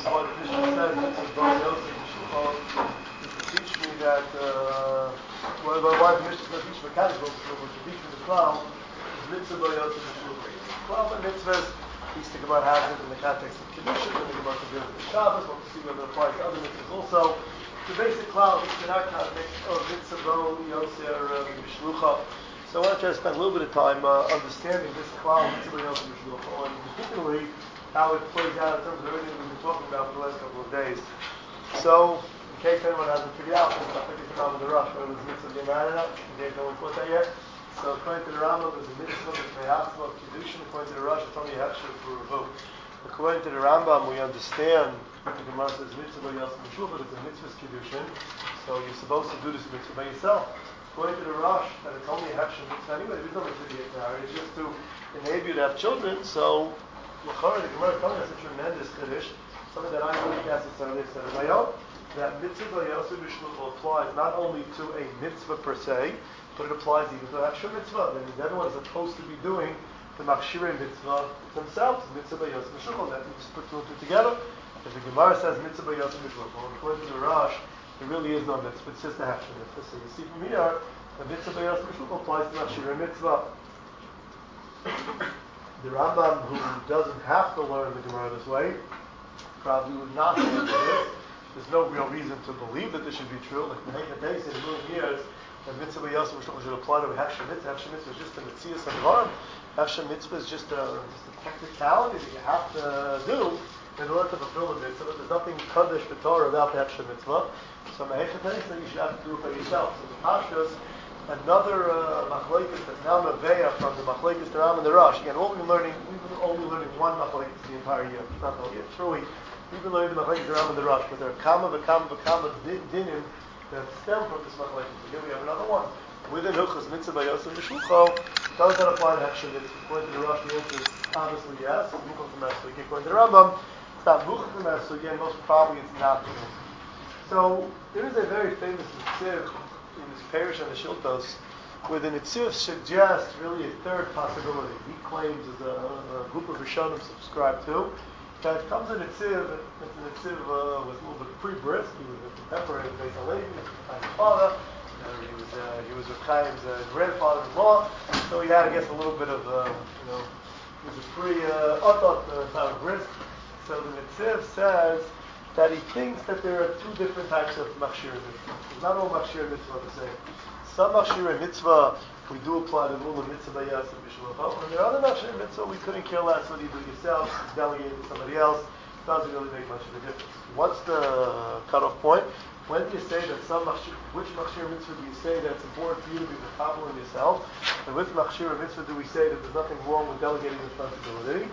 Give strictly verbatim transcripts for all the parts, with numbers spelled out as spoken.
why the Mishnah says mitzvah bo yosef b'shlucho is to teach me that uh, why, why the Mishnah says teach mechanical b'shlucho, to teach me the cloud is mitzvah bo yosef b'shlucho. Cloud and mitzvahs, we speak about has it in the context of Kedushin, and the Gemara can do it in Shabbos, we'll see whether it applies to other mitzvahs also. The basic cloud is in our context of mitzvah bo yosef b'shlucho. So I want to try to spend a little bit of time uh, understanding this cloud, mitzvah bo yosef b'shlucho, and particularly how it plays out in terms of everything we've been talking about for the last couple of days. So, in case anyone hasn't figured out, there's nothing to come with the rush, whether it's mitzvah b'yamad or not, in case no one thought that yet. So, according to the Rambam, there's a mitzvah, there's a me'atzma of Kiddushin. According to the Rush, it's only a hefsher for revu. According to the Rambam, we understand, the Gemara says mitzvah b'yosef b'shlucho, but it's a mitzvah's Kiddushin. So, you're supposed to do this mitzvah by yourself. According to the Rush, that it's only a hefsher mitzvah anyway, there's no mitzvah to get married, it's just to enable you to have children. So, the Gemara is telling us a tremendous chiddush, something that I wouldn't necessarily have said on my own, that mitzvah yosef b'shlucho applies not only to a mitzvah per se, but it applies even to a hafshir mitzvah. That means everyone is supposed to be doing the machshirei mitzvah themselves, mitzvah yosef b'shlucho. That means put two and two together. If the Gemara says mitzvah yosef b'shlucho, according to the Rosh, there really is no mitzvah, it's just a hafshir mitzvah. So you see from here, the mitzvah yosef b'shlucho applies to machshirei mitzvah. The Rambam, who doesn't have to learn the Gemara this way, probably would not answer this. There's no real reason to believe that this should be true. Like Mehecha Teis in a million years, that mitzvah yosef should apply to a hefsher mitzvah. Hefsher mitzvah is just a mitzias hadavar. Hefsher mitzvah is just a, just a technicality that you have to do in order to fulfill the mitzvah. There's nothing kaddish b'torah about the hefsher mitzvah. So Mehecha Teis that you should have to do it by yourself. So the Pashas, another uh, machlokes that's now meveya from the machlokes the Ram and the Rosh. Again, what we've been learning, we've been only learning one machlokes the entire year. Not the whole year, truly. We've been learning the machlokes the Ram and the Rosh, but there are kama v'kama v'kama dinim that stem from this machlokes. So here we have another one. Within Hilchos mitzvah yosef b'shlucho, does that apply to hefsher mitzvah? According to the Rosh, the answer is obviously yes. It's muchal from Esrog. According to the Rambam, it's not muchal from Esrog. Again, most probably it's not true. So there is a very famous mitzvah in this parish on the Shiltos, where the Nitziv suggests really a third possibility. He claims, as a, a group of Rishonim subscribe to, that comes a Nitziv, that the Nitziv uh, was a little bit pre-bris. He was a contemporary of Beis Halevi, he was Chaim's father, uh, he was uh, he was Chaim's uh, grandfather-in-law, so he had, I guess, a little bit of, uh, you know, he was a pre-Otot uh, type of bris. So the Nitziv says that he thinks that there are two different types of machshir mitzvah. Not all machshir mitzvah are the same. Some machshir mitzvah we do apply the rule of mitzvah yas and b'shlucho, and there are other machshir mitzvah we couldn't care less whether you do it yourself, delegate it to somebody else. It doesn't really make much of a difference. What's the cutoff point? When do you say that some machshir, which machshir mitzvah do you say that it's important for you to be the top one yourself, and which machshir mitzvah do we say that there's nothing wrong with delegating responsibility?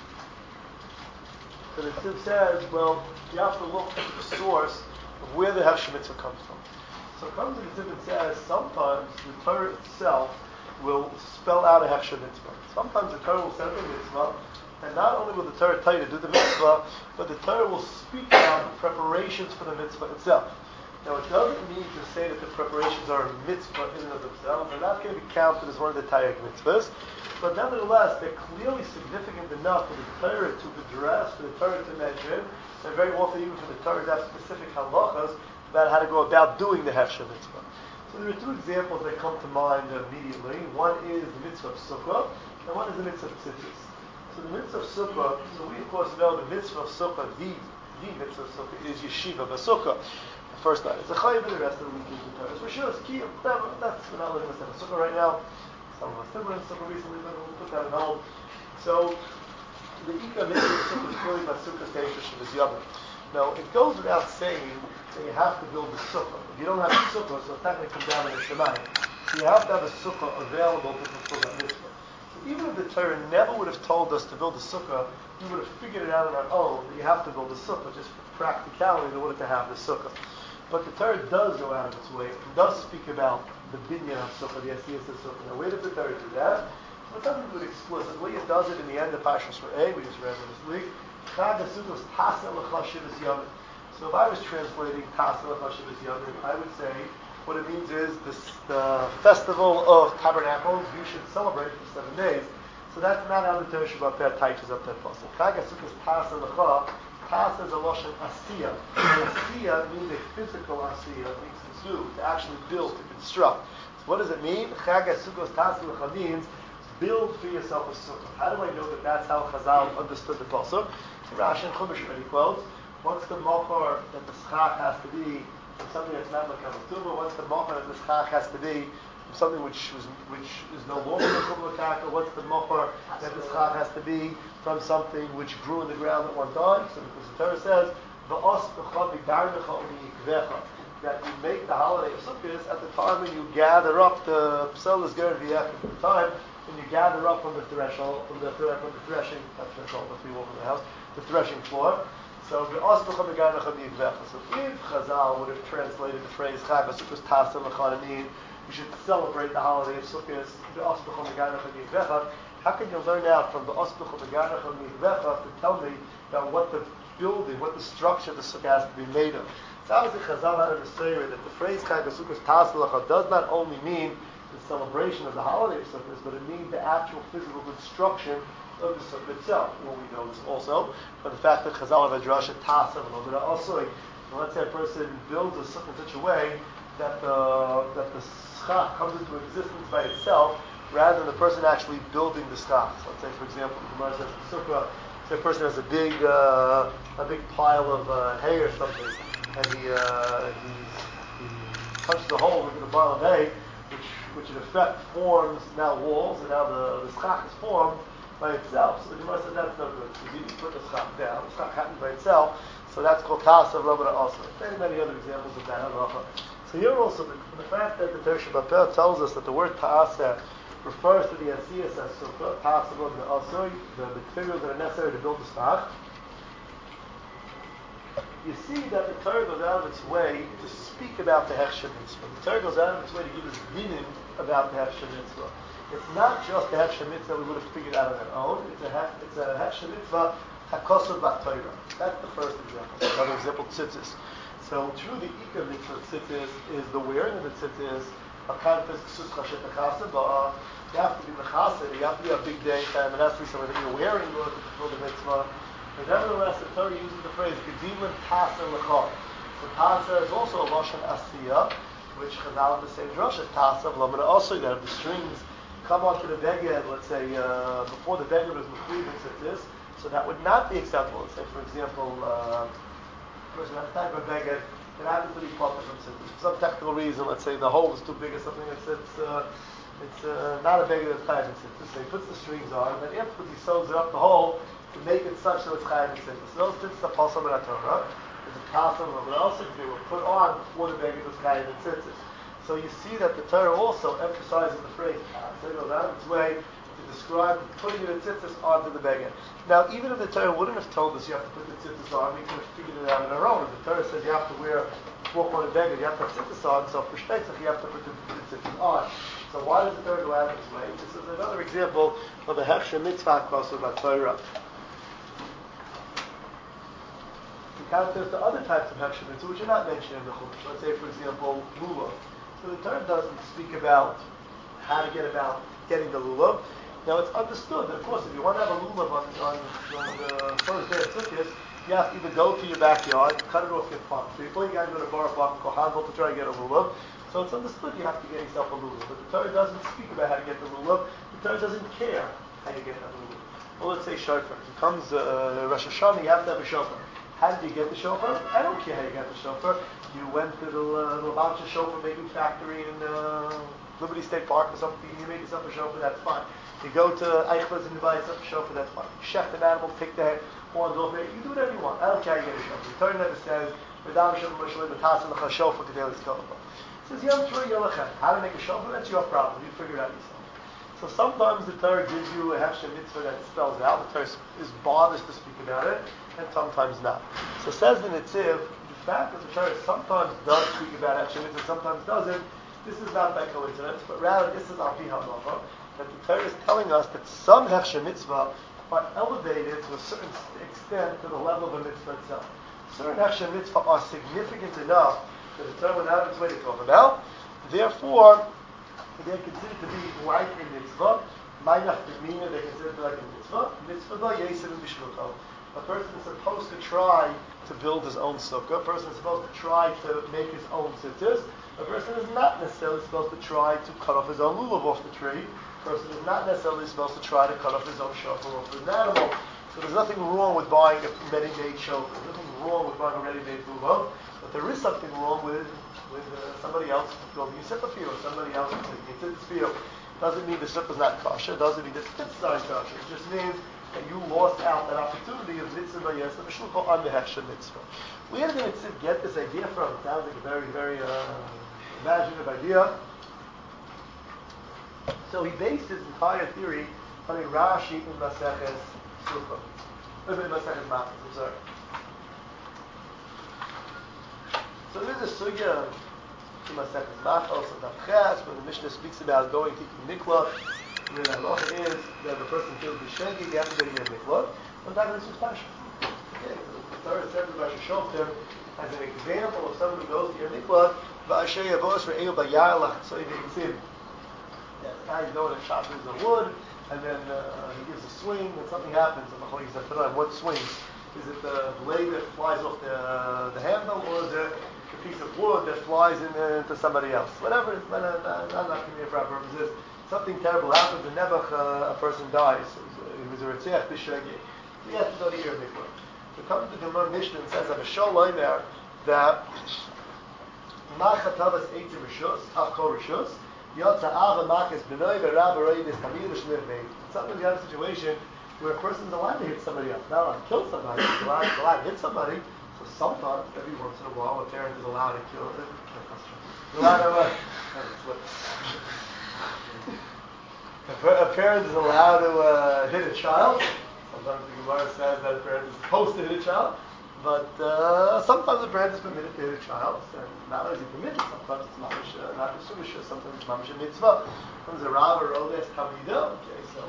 So the Nitziv says, well, you have to look at the source of where the hefsher mitzvah comes from. So it comes to the Nitziv and says, sometimes the Torah itself will spell out a hefsher mitzvah. Sometimes the Torah will set up a mitzvah, and not only will the Torah tell you to do the mitzvah, but the Torah will speak out the preparations for the mitzvah itself. Now, it doesn't mean to say that the preparations are a mitzvah in and of themselves. They're not going to be counted as one of the Taryag mitzvahs. But nevertheless, they're clearly significant enough for the Torah to address, for the Torah to mention, and very often even for the Torah to have specific halachas about how to go about doing the hefsher mitzvah. So there are two examples that come to mind immediately. One is the mitzvah of sukkah, and one is the mitzvah of tzitzis. So the mitzvah of sukkah, so we of course know the mitzvah of sukkah, the, the mitzvah of sukkah is yeshiva b'sukkah. The first night is a chayv, and the rest of the week is the Torah. So sure, it's key, whatever, that's, we're not living in a sukkah right now. Some of us did learn sukkah recently, but we'll put that in hold. So the Ika mitzvah of sukkah is really by sukkah station Shabbos Yavim. Now, it goes without saying that you have to build a sukkah. If you don't have a sukkah, so it's not going to come down in the Shemayim. So you have to have a sukkah available to fulfill that mitzvah. So even if the Torah never would have told us to build a sukkah, we would have figured it out on our own that you have to build a sukkah just for practicality in order to have the sukkah. But the Torah does go out of its way. It does speak about the binyan of sukkah, the asiyas of sukkah. Now, where does the Torah do that? Well, it doesn't do it explicitly. It does it in the end of Parshas Re'eh, we just read this week. Chag HaSukkos Tasa L'cha Shivas Yamim. So if I was translating Tasa L'cha Shivas Yamim, I would say what it means is this, the festival of tabernacles you should celebrate for seven days. So that's not how the Torah Shabbat teaches up that pasuk. Chag HaSukkos Tasa L'cha Tasa is a lashon asiya. Asiya means a physical asiya, means to do, to actually build, to construct. So what does it mean? Chag HaSukkos Tasa L'cha means build for yourself a sukkah. How do I know that that's how Chazal understood the pasuk? Rashi and Chumash already quotes. What's the mochor that the schach has to be from something that's not like a tuba? What's the mochor that the schach has to be from something which was, which is no longer a kubla kaka? What's the mochor that the schach has to be from something which grew in the ground at one time? So because the Torah says, "Va'os b'cha b'garnecha u'miyikvecha," that you make the holiday of Sukkot at the time when you gather up the pselas ger v'yech at the time when you gather up from the threshold, from the from the threshing, not threshold, if you walk in the house, the threshing floor. So the osbecha begarnecha b'yikvecha. So if Chazal would have translated the phrase Chag HaSukkos Tasa L'cha to mean we should celebrate the holiday of Sukkot, the osbecha begarnecha b'yikvecha, how can you learn out from the osbecha begarnecha b'yikvecha to tell me about what the building, what the structure of the sukkah has to be made of? So obviously Chazal had understood that the phrase Chag HaSukkos Tasa L'cha does not only mean the celebration of the holiday of Sukkot, but it means the actual physical construction of the sukkah itself. Well, we know this also, but the fact that Chazal have a drasha Tasa V'lo also, let's say a person builds a sukkah in such a way that the that the schach comes into existence by itself, rather than the person actually building the schach. So let's say, for example, the Gemara says the sukkah, say a person has a big uh, a big pile of uh, hay or something, and he uh, he, he punches a hole into the pile of hay, which which in effect forms now walls, and now the, the schach is formed by itself. So the Gemara says that's no good, because you need to put the schach down. The schach happens by itself, so that's called Tasa V'lo also. Many, many other examples of that halacha. So here also, the, the fact that the Torah Shabbat tells us that the word Ta'asa refers to the Asiyas HaSukkah, Ta'asa V'lo also, the materials that are necessary to build the schach. You see that the Torah goes out of its way to speak about the Hechsher Mitzvah. The Torah goes out of its way to give us dinim about the Hechsher Mitzvah. It's not just the Hechsher Mitzvah we would have figured out on our own. It's a hech, it's a Hechsher Mitzvah Hakosov B'Torah. That's the first example. Another example, tzitzis. So true, the Ikar Mitzvah tzitzis is the wearing of the tzitzis. Akantas Ksus Chashet Achasa, but you have to be mechasa. You have to be a big day time. It has to be something that you're wearing in order to fulfill the mitzvah. But nevertheless, the Torah uses the phrase Gedilim Tasa L'cha. So Tasa is also a lashon asiya, which Chazal in the same drush as Tasa V'lo also. You have the strings come onto the beged, let's say uh, before the beged was mechuyv and tzitzis. So that would not be acceptable. Let's say, for example, uh, a person has a type of beged that happens to be popped from tzitzis. For some technical reason, let's say the hole is too big or something. It's it's, uh, it's uh, not a beged that's chayav in tzitzis. So he puts the strings on, and then afterwards he sews it up the hole to make it such that it's chayav in tzitzis. So those tzitzis are pasam in Torah. There's a pasam of what else they were put on before the beged was chayav in tzitzis. So you see that the Torah also emphasizes the phrase "tasa." It goes out of its way to describe putting the tzitzis onto the beged. Now, even if the Torah wouldn't have told us you have to put the tzitzis on, we could have figured it out on our own. If the Torah says you have to wear walk on a beged, you have to have tzitzis on. So for shtetzik, you have to put the, the tzitzis on. So why does the Torah go out of its way? This is another example of a hechsher mitzvah kosher b'Torah. There's the other types of hechsher mitzvah which are not mentioned in the Chumash. Let's say, for example, lulav. So the Torah doesn't speak about how to get about getting the lulav. Now it's understood that, of course, if you want to have a lulav on, on, on the first day of Sukkot, you have to either go to your backyard, cut it off your farm. So before you got to go to Bar Park and Kohanvel to try to get a lulav. So it's understood you have to get yourself a lulav. But the Torah doesn't speak about how to get the lulav. The Torah doesn't care how you get that lulav. Well, let's say shofar. If it comes uh, Rosh Hashanah, you have to have a shofar. How did you get the shofar? I don't care how you got the shofar. You went to the Lubavitcher uh, shofar making factory in uh, Liberty State Park or something. You made yourself a shofar. That's fine. You go to Eichler's and you buy yourself a shofar. That's fine. You shecht an animal, take the horns off it. You do whatever you want. I don't care how you get a shofar. The Torah never says Medam shofar Moshe B'Tasim L'cha shofar Kedelis Kolaba. It says Yom Shur Yolachem. How to make a shofar? That's your problem. You figure it out yourself. So sometimes the Torah gives you a hechsher mitzvah that spells it out. The Torah is bothers to speak about it, and sometimes not. So says the Netziv, the fact that the Torah sometimes does speak about hechsher mitzvah, sometimes doesn't. This is not by coincidence, but rather this is al pi halacha, that the Torah is telling us that some hechsher mitzvah are elevated to a certain extent to the level of a mitzvah itself. Certain hechsher mitzvah are significant enough that the Torah went out of its way to talk about. Therefore, they're considered to be like a mitzvah. Ma'inach b'mina, they're considered like a mitzvah. Mitzvah da yesir b'shlucho. a person is supposed to try to build his own sukkah. A person is supposed to try to make his own tzitzis. A person is not necessarily supposed to try to cut off his own lulav off the tree. A person is not necessarily supposed to try to cut off his own shofar off of an animal. So there's nothing wrong with buying a ready-made shofar. There's nothing wrong with buying a ready-made lulav. But there is something wrong with with uh, somebody else building a sukkah for you, or somebody else making a tzitzis for you. Doesn't mean the sukkah is not kosher. Doesn't mean the tzitzis aren't kosher. It just means that you lost out that opportunity of mitzvah yes, the mishlucha on the hechsher mitzvah. Where did the mitzvah get this idea from? It sounds like a very, very uh, imaginative idea. So he based his entire theory on a Rashi in Maseches Sukkah. In Maseches Makkos, I'm sorry. So there's a sugya in Maseches Makkos of Avches, when the Mishnah speaks about going to Mikvah, where the halacha is that if a person kills the shegi, they have to go to Mikvah. Sometimes it's just passion. Okay, so the Torah says about Shoftim as an example of someone who goes to your Mikvah, V'asher yavos re'eu b'yar la'atzoy v'yitzim. Yeah, the guy's going and chopping the wood, and then uh, he gives a swing, and something happens. And the said, "Put on what swings? Is it the blade that flies off the uh, the handle, or is it the piece of wood that flies in, uh, into somebody else? Whatever. It's not, uh, not, not giving me a proper purposes. Something terrible happens, and Nebuch, uh, a person dies. He was a Ritzach B'Shegi. He has to go to Yer Mikvah. So comes the Gemara Mishnah and says, "I have a show there that Machatavas Eitzim Rishus, Avkol Rishus." Sometimes you have a situation where a person is allowed to hit somebody else, not allowed to kill somebody, he's allowed, he's allowed to hit somebody. So sometimes, every once in a while, a parent is allowed to kill them. Allowed to, uh, a parent is allowed to uh, hit a child. Sometimes the Gemara says that a parent is supposed to hit a child. But uh, sometimes a parent is permitted to hit a child, and not only is he permitted, sometimes it's mamish, uh, not a sumisha, sometimes it's mamish a mitzvah. Sometimes a rav or rodes tamida, okay, so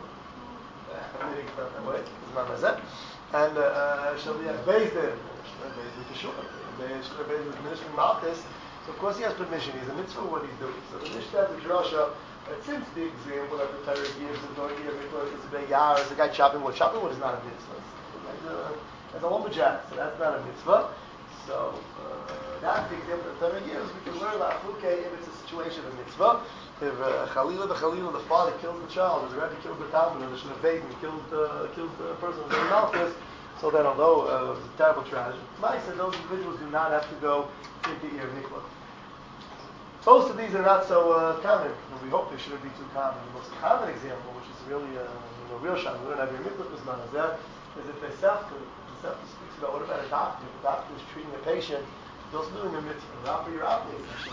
committing uh, stuff that way, it's not as that. And shall we have based in, shall we have based in shall we have based in Malchus, so of course he has permission, he's a mitzvah what he's doing. So the Mishnah, the drasha, that since the example that the Torah gives is going to be a big yar, is a guy chopping wood. Chopping wood is not a mitzvah. As a lumberjack, so that's not a mitzvah. So uh, that's the example that the Torah gives. We can learn about okay, if it's a situation of mitzvah. If uh, Chalila the Chalila, the father kills the child, or the Rebbe kills the Talmud, or the Shneved kills the kills the person who's in Malchus, so then although uh, it was a terrible tragedy, Ma'aseh said those individuals do not have to go into Yer Mikvah. Most of these are not so uh, common, and we hope they shouldn't be too common. The most common example, which is really uh, you know, real shot, we don't have Yer Mikvah this month, is that is if they self It speaks about what about a doctor? If a doctor is treating a patient, he's also doing a mitzvah. Not for your outlays. He's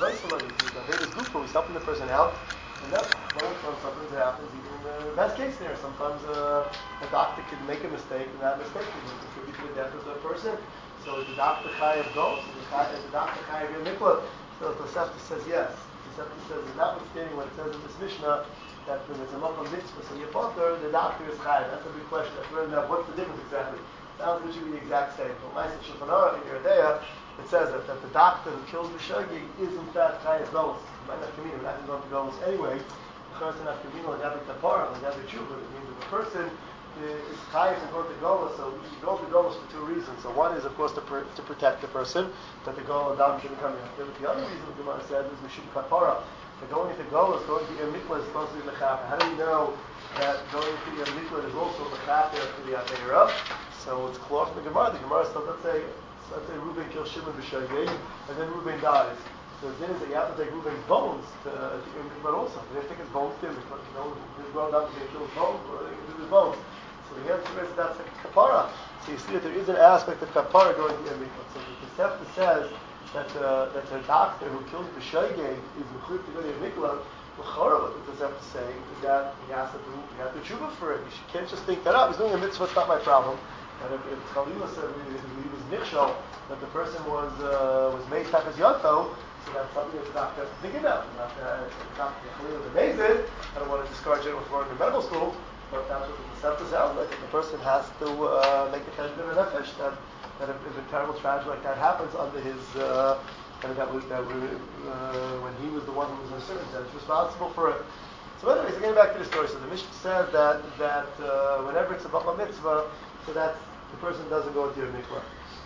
helping the person out. And that's when sometimes it happens, even in the best case scenario. Sometimes uh, a doctor can make a mistake, and that mistake can contribute to the death of the person. So is the doctor chayav goes? Is the doctor chayav your mikvah? So the Tosefta says yes. The Tosefta says, notwithstanding what it says in this Mishnah, that when it's a makom mitzvah, so your father, the doctor is chayav. That's a big question. That's where now, what's the difference exactly? Sounds like it should be the exact same. But Ma'aseh Shulchan Aruch in Yeridea, it says that, that the doctor who kills the shagi is in fact chayav golos. It might not come in, we're not going to go to golos anyway. Because not coming like every kapara, like every tshuva, it means that the person is chayav to go to golos. So you go to golos for two reasons. So one is, of course, to, pr- to protect the person, that the golos adam shouldn't come in. But the other reason the Gemara says is we should kapara. That going into golos, going to your mikvah is supposed to be mechaper. How do you know that going to your mikvah is also mechaper for the atayra? So it's clear from the Gemara. The Gemara says, let's say, let's say Reuben kills Shimon b'shagei, and then Reuben dies. So the thing is that you have to take Reuben's bones to to your mikvah also. You have to take his bones to your mikvah. You know, his well done to kill his bones, or they can do his bones. So the answer is that's a kapara. So you see that there is an aspect of kapara going to your mikvah. So the Tosefta says that uh, that the doctor who kills b'shagei is mechuyev to go to your mikvah. What the Tosefta is saying is that he has to do, he has to tshuva for it. You can't just think that up. He's doing a mitzvah. It's not my problem. And if, if Chalila said if he was nichshel, that the person was uh, was made type as yato, so that's something that the doctor has to think about. Not that Chalila is amazing. I don't want to discourage it with learning in medical school, but that's what the Tosefta sounds like. The person has to uh, make a cheshbon and nefesh that that if, if a terrible tragedy like that happens under his uh, and that was that was, uh, when he was the one who was a servant that is responsible for it. So anyways, getting back to the story. So the Mishnah says that that uh, whenever it's a bava mitzvah, so that's the person doesn't go into a mikvah.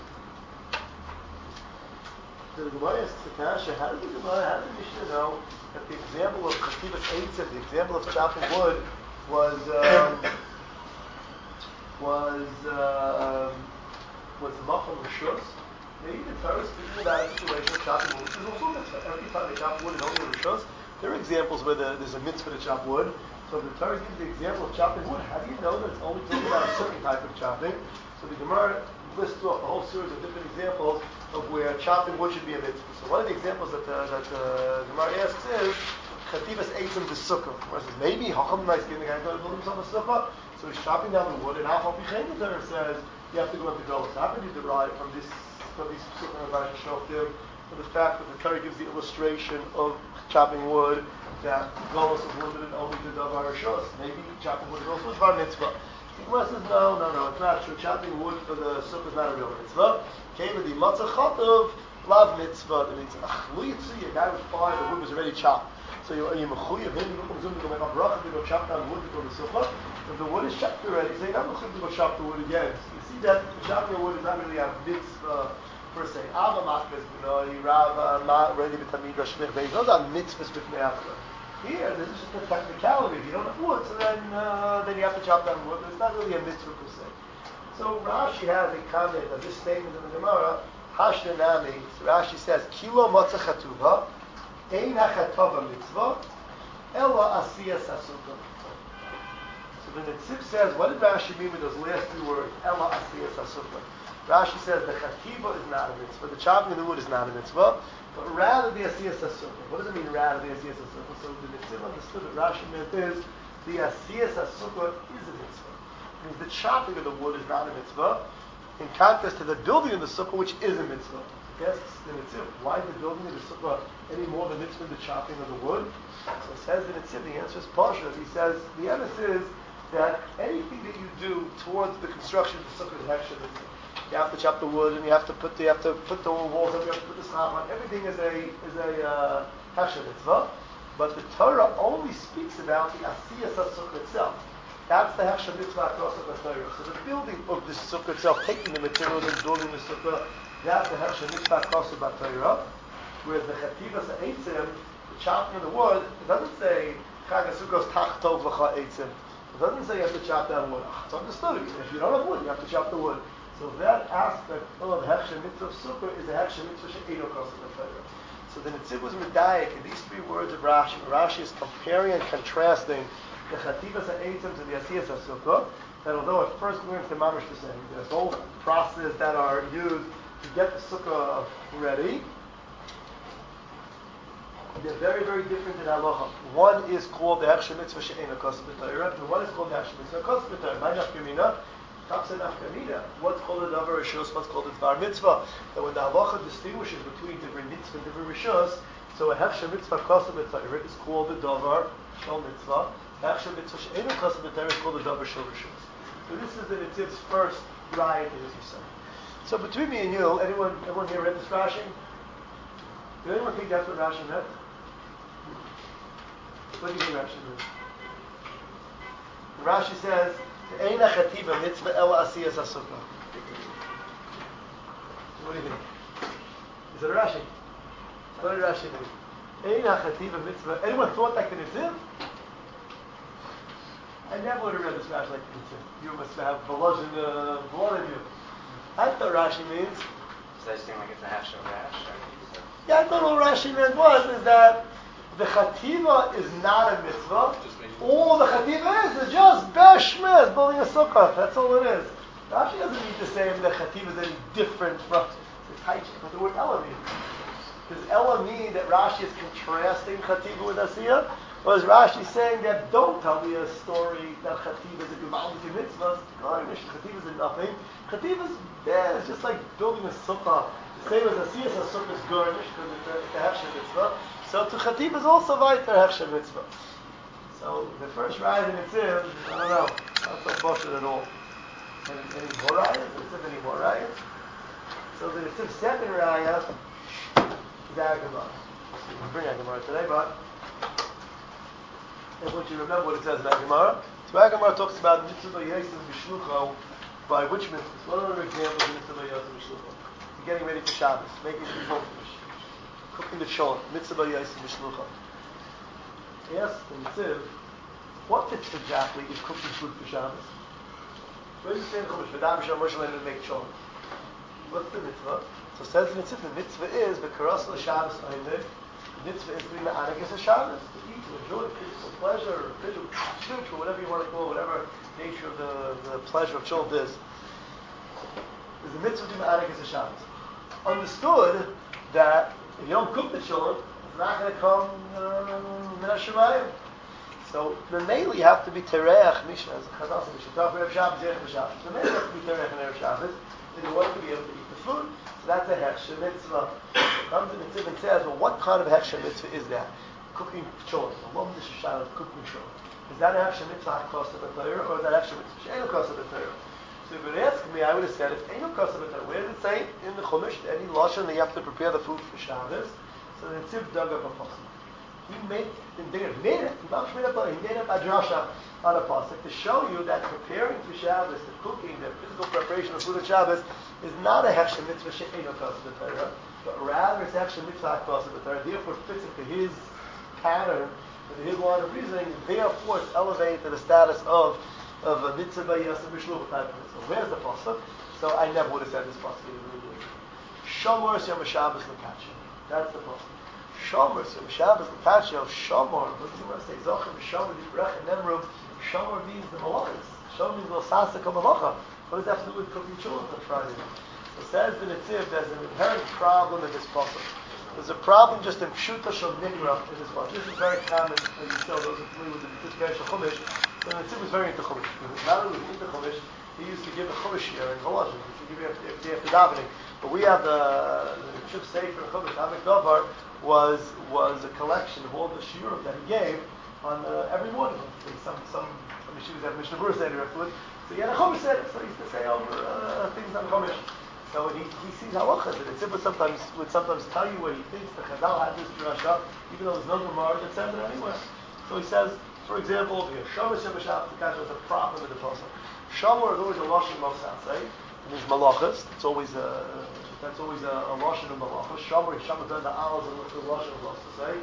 So the Gemara asks the Kasha, how did the Gemara, how did the Mishnah know that the example of Chativas Eitzim, the example of chopping wood, was um, was uh, um, was Machal Rishus? Maybe the Torah is speaking about a situation of chopping wood, which is also a mitzvah. Every time they chop wood, it's only a Rishus. There are examples where the, there's a mitzvah to chop wood. So if the Torah gives the example of chopping wood, how do you know that it's only talking about a certain type of chopping? So the Gemara lists off a whole series of different examples of where chopping wood should be a mitzvah. So one of the examples that uh, that uh, the Gemara asks is Chativas Eitzim B'Sukkah. The Gemara says maybe Hacham nice getting the guy to build himself a sukkah, so he's chopping down the wood, and Al Hafichein the Torah says you have to go into Golos. How can you derive from this from these Sukkah and Rashi Shoftim for the fact that the Torah gives the illustration of chopping wood that Golos is limited only to Davar Rishos? Maybe chopping wood is also a bar mitzvah. The Gemara says no, no, no, it's not true. Chopping wood for the sukkah is not a real mitzvah. Came with the matzah chatav, lav mitzvah. That means achlu yitzi, a guy was fine, the wood was already chopped. So you you mechuyev him, you come to go make a bracha to go chop down wood to go to sukkah. If the wood is chopped already, so you're not mechuyev to go chop the wood again. So you see that chopping the wood is not really a mitzvah per se. Ava makbes b'noi, rava ma ready b'tamid rashmich beis. Those are mitzvahs b'fnei achla. Here, this is just a technicality. If you don't have wood, so then uh, then you have to chop down wood. But it's not really a mitzvah per se. So Rashi has a comment of this statement in the Gemara. Hashdanami. So Rashi says, "Kilo matzah chatuva, ein hachatova mitzvah, ela asiyas hasukah." So the Netziv says, what did Rashi mean with those last two words? Ela asiyas hasukah. Rashi says the chativa is not a mitzvah. The chopping of the wood is not a mitzvah. But rather the asiyas hasukah. What does it mean rather the asiyas hasukah? So the Netziv understood that Rashi meant is the asiyas hasukah is a mitzvah. It means the chopping of the wood is not a mitzvah, in contrast to the building of the sukkah, which is a mitzvah. He asks the Netziv, why is the building of the sukkah any more of a mitzvah than the chopping of the wood? So it says the Netziv, the answer is partial. He says the evidence is that anything that you do towards the construction of the sukkah is actually a mitzvah. You have to chop the wood, and you have to put the you have to put the walls up. You have to put the slab on. Everything is a is a uh, hechsher mitzvah, but the Torah only speaks about the asiyas sukkah itself. That's the hechsher mitzvah across the Torah. So the building of the sukkah itself, taking the materials and building the sukkah, that's the hechsher mitzvah across the Torah. Whereas the chativas eitzim, the chopping of the wood, it doesn't say chag sukkos tachtov v'cha eitzim. It doesn't say you have to chop down wood. It's understood. If you don't have wood, you have to chop the wood. So that aspect of Hechsher Mitzvah of Sukkah is a Hechsher Mitzvah she'eino kosev b'Torah. So the Netziv was medayek in these three words of Rashi. Rashi is comparing and contrasting the Chativas ha'eitzim to the Asiyas ha'Sukkah. That although at first glance they're mamish the same, there's both processes that are used to get the Sukkah ready. They're very, very different in halacha. One is called the Hechsher Mitzvah she'eino kosev b'Torah, and one is called the Hechsher Mitzvah kosev b'Torah. My nafkamina. What's called a davar rishus, what's called a dvar mitzvah. That when the halacha distinguishes between different mitzvah and different rishus, so a hechsher mitzvah kosev b'Torah is called a davar shel mitzvah. Hechsher mitzvah she'eino kosev b'Torah is called a davar shel rishus. So this is the Netziv's first riot in his Yisrael. So between me and you, anyone, everyone here read this Rashi? Did anyone think that's what Rashi meant? What do you think Rashi meant? Rashi says, Eina chativa mitzvah ela asiyas hasukah. What do you think? Is it a Rashi? What did Rashi mean? Eina chativa mitzvah. Anyone thought like the Netziv? I never would have read this Rashi like the Netziv. You must have blood in uh, blood in you. I thought Rashi means. Does that seem like it's a half of Rash? Yeah, I thought all Rashi meant was is that the chativa is not a mitzvah. All the chativa is is just beshmez, building a sukkah. That's all it is. Rashi doesn't mean to say that chativa is any different from it's hygiene. But the word ela means. Does ela mean that Rashi is contrasting chativa with asiyah? Or is Rashi saying that don't tell me a story that chativa is a gemaldik mitzvah? Chativa is nothing. Chativa is yeah, it's just like building a sukkah. The same as asiyah, a sukkah is garnished because it's a, it's a hechsher mitzvah. So to chativa is also weiter hechsher mitzvah. So the first raya in Netziv, I don't know, not so bullshit at all. Any, any more rayas? Netziv, any more rayas? So the Netziv's second raya is Agamar. We can bring Agamar today, but I want you to remember what it says in Agamar. So Agamar talks about mitzvah yesem b'shlucho By which mitzvahs? What are the examples of mitzvah Yosef Mishlucha? Getting ready for Shabbos, making the fish, cooking the cholent, mitzvah Yosef Mishlucha. Yes, the mitzvah. What mitzvah exactly is cooking food for Shabbos? Where does it say in Chumash? V'dam b'shem Moshe Leinu to make cholent. What's the mitzvah? So says the mitzvah. The mitzvah is the karas l'Shabbos oimeh. The mitzvah is to be ma'anagas Shabbos, to eat, to enjoy peaceful pleasure, or physical, spiritual, whatever you want to call it, whatever nature of the, the pleasure of cholent is. Is the mitzvah to be ma'anagas Shabbos. Understood that if you don't cook the cholent, it's not going to come min hashemayim. So the mainly you have to be tereach mishnah as a chadas mishnah. Talk about Shabbos, Erev Shabbos. The mainly you have to be tereach and Erev Shabbos in order to be able to eat the food. So that's a hechsher mitzvah. Comes in the mitzvah and says, well, what kind of hechsher mitzvah is that? Cooking cholent. A lot of this is Shabbos cooking cholent. Is that a hechsher mitzvah across the Torah, or is that hechsher mitzvah she'ein across the Torah? So if you would ask me, I would have said, if ain't no across the Torah, where does it say in the Chumash any lashon that you have to prepare the food for Shabbos? So the Tziv dug up a pasuk. He made, he made it, he made up a drasha on a pasuk to show you that preparing for Shabbos, the cooking, the physical preparation of food on Shabbos, is not a hechsher mitzvah she'ein across the Torah, but rather it's hechsher mitzvah across the Torah. Therefore, it fits into his pattern, into his line of reasoning. Therefore, it's elevated to the status of of a mitzvah Yosef Mishlucha type of mitzvah. Where's the pasuk? So I never would have said this pasuk. Shomor Yom Shabbos L'Kachim. That's the pasuk. Shomor Yom Shabbos L'Kachim. Shomor. What does the Gemara say? Zochim Shomor Dibrech and Nemrum. Shomor means the malachas. Shomor means l'sasek malacha. What does that have to do with cooking cholent on Friday? So says the Netziv, there's an inherent problem in this pasuk. There's a problem just in Pshuta Shel Nikra in this pasuk. This is very common. As you know, those who are familiar with the Mitzvah Shel Chumash. So the Netziv was very into Chumash. Not only was he into Chumash, he used to give a Chumash year in Volozhin, which he give after, after davening. But we have the the Chuf Sefer Chumash Hamek Davar was was a collection of all the shiurim that he gave on uh, every morning. Some some some yeshivas have Mishnah Berurah Seder afterwards. So he had a Chumash Seder, so he used to say over uh, things on Chumash. So he, he sees halachas, and it's would sometimes would sometimes tell you what he thinks the Chazal had this drasha, even though there's no Gemara that says it anywhere. So he says, for example, over here, Shomer Shem Shabbos L'Kachim is a problem with the pasuk. Shomer is always a lashon mosas, right? It means malachas. It's always a that's always a, a lashon of malachas. Shomer, Shomer done the hours of the lashon of mosas, right?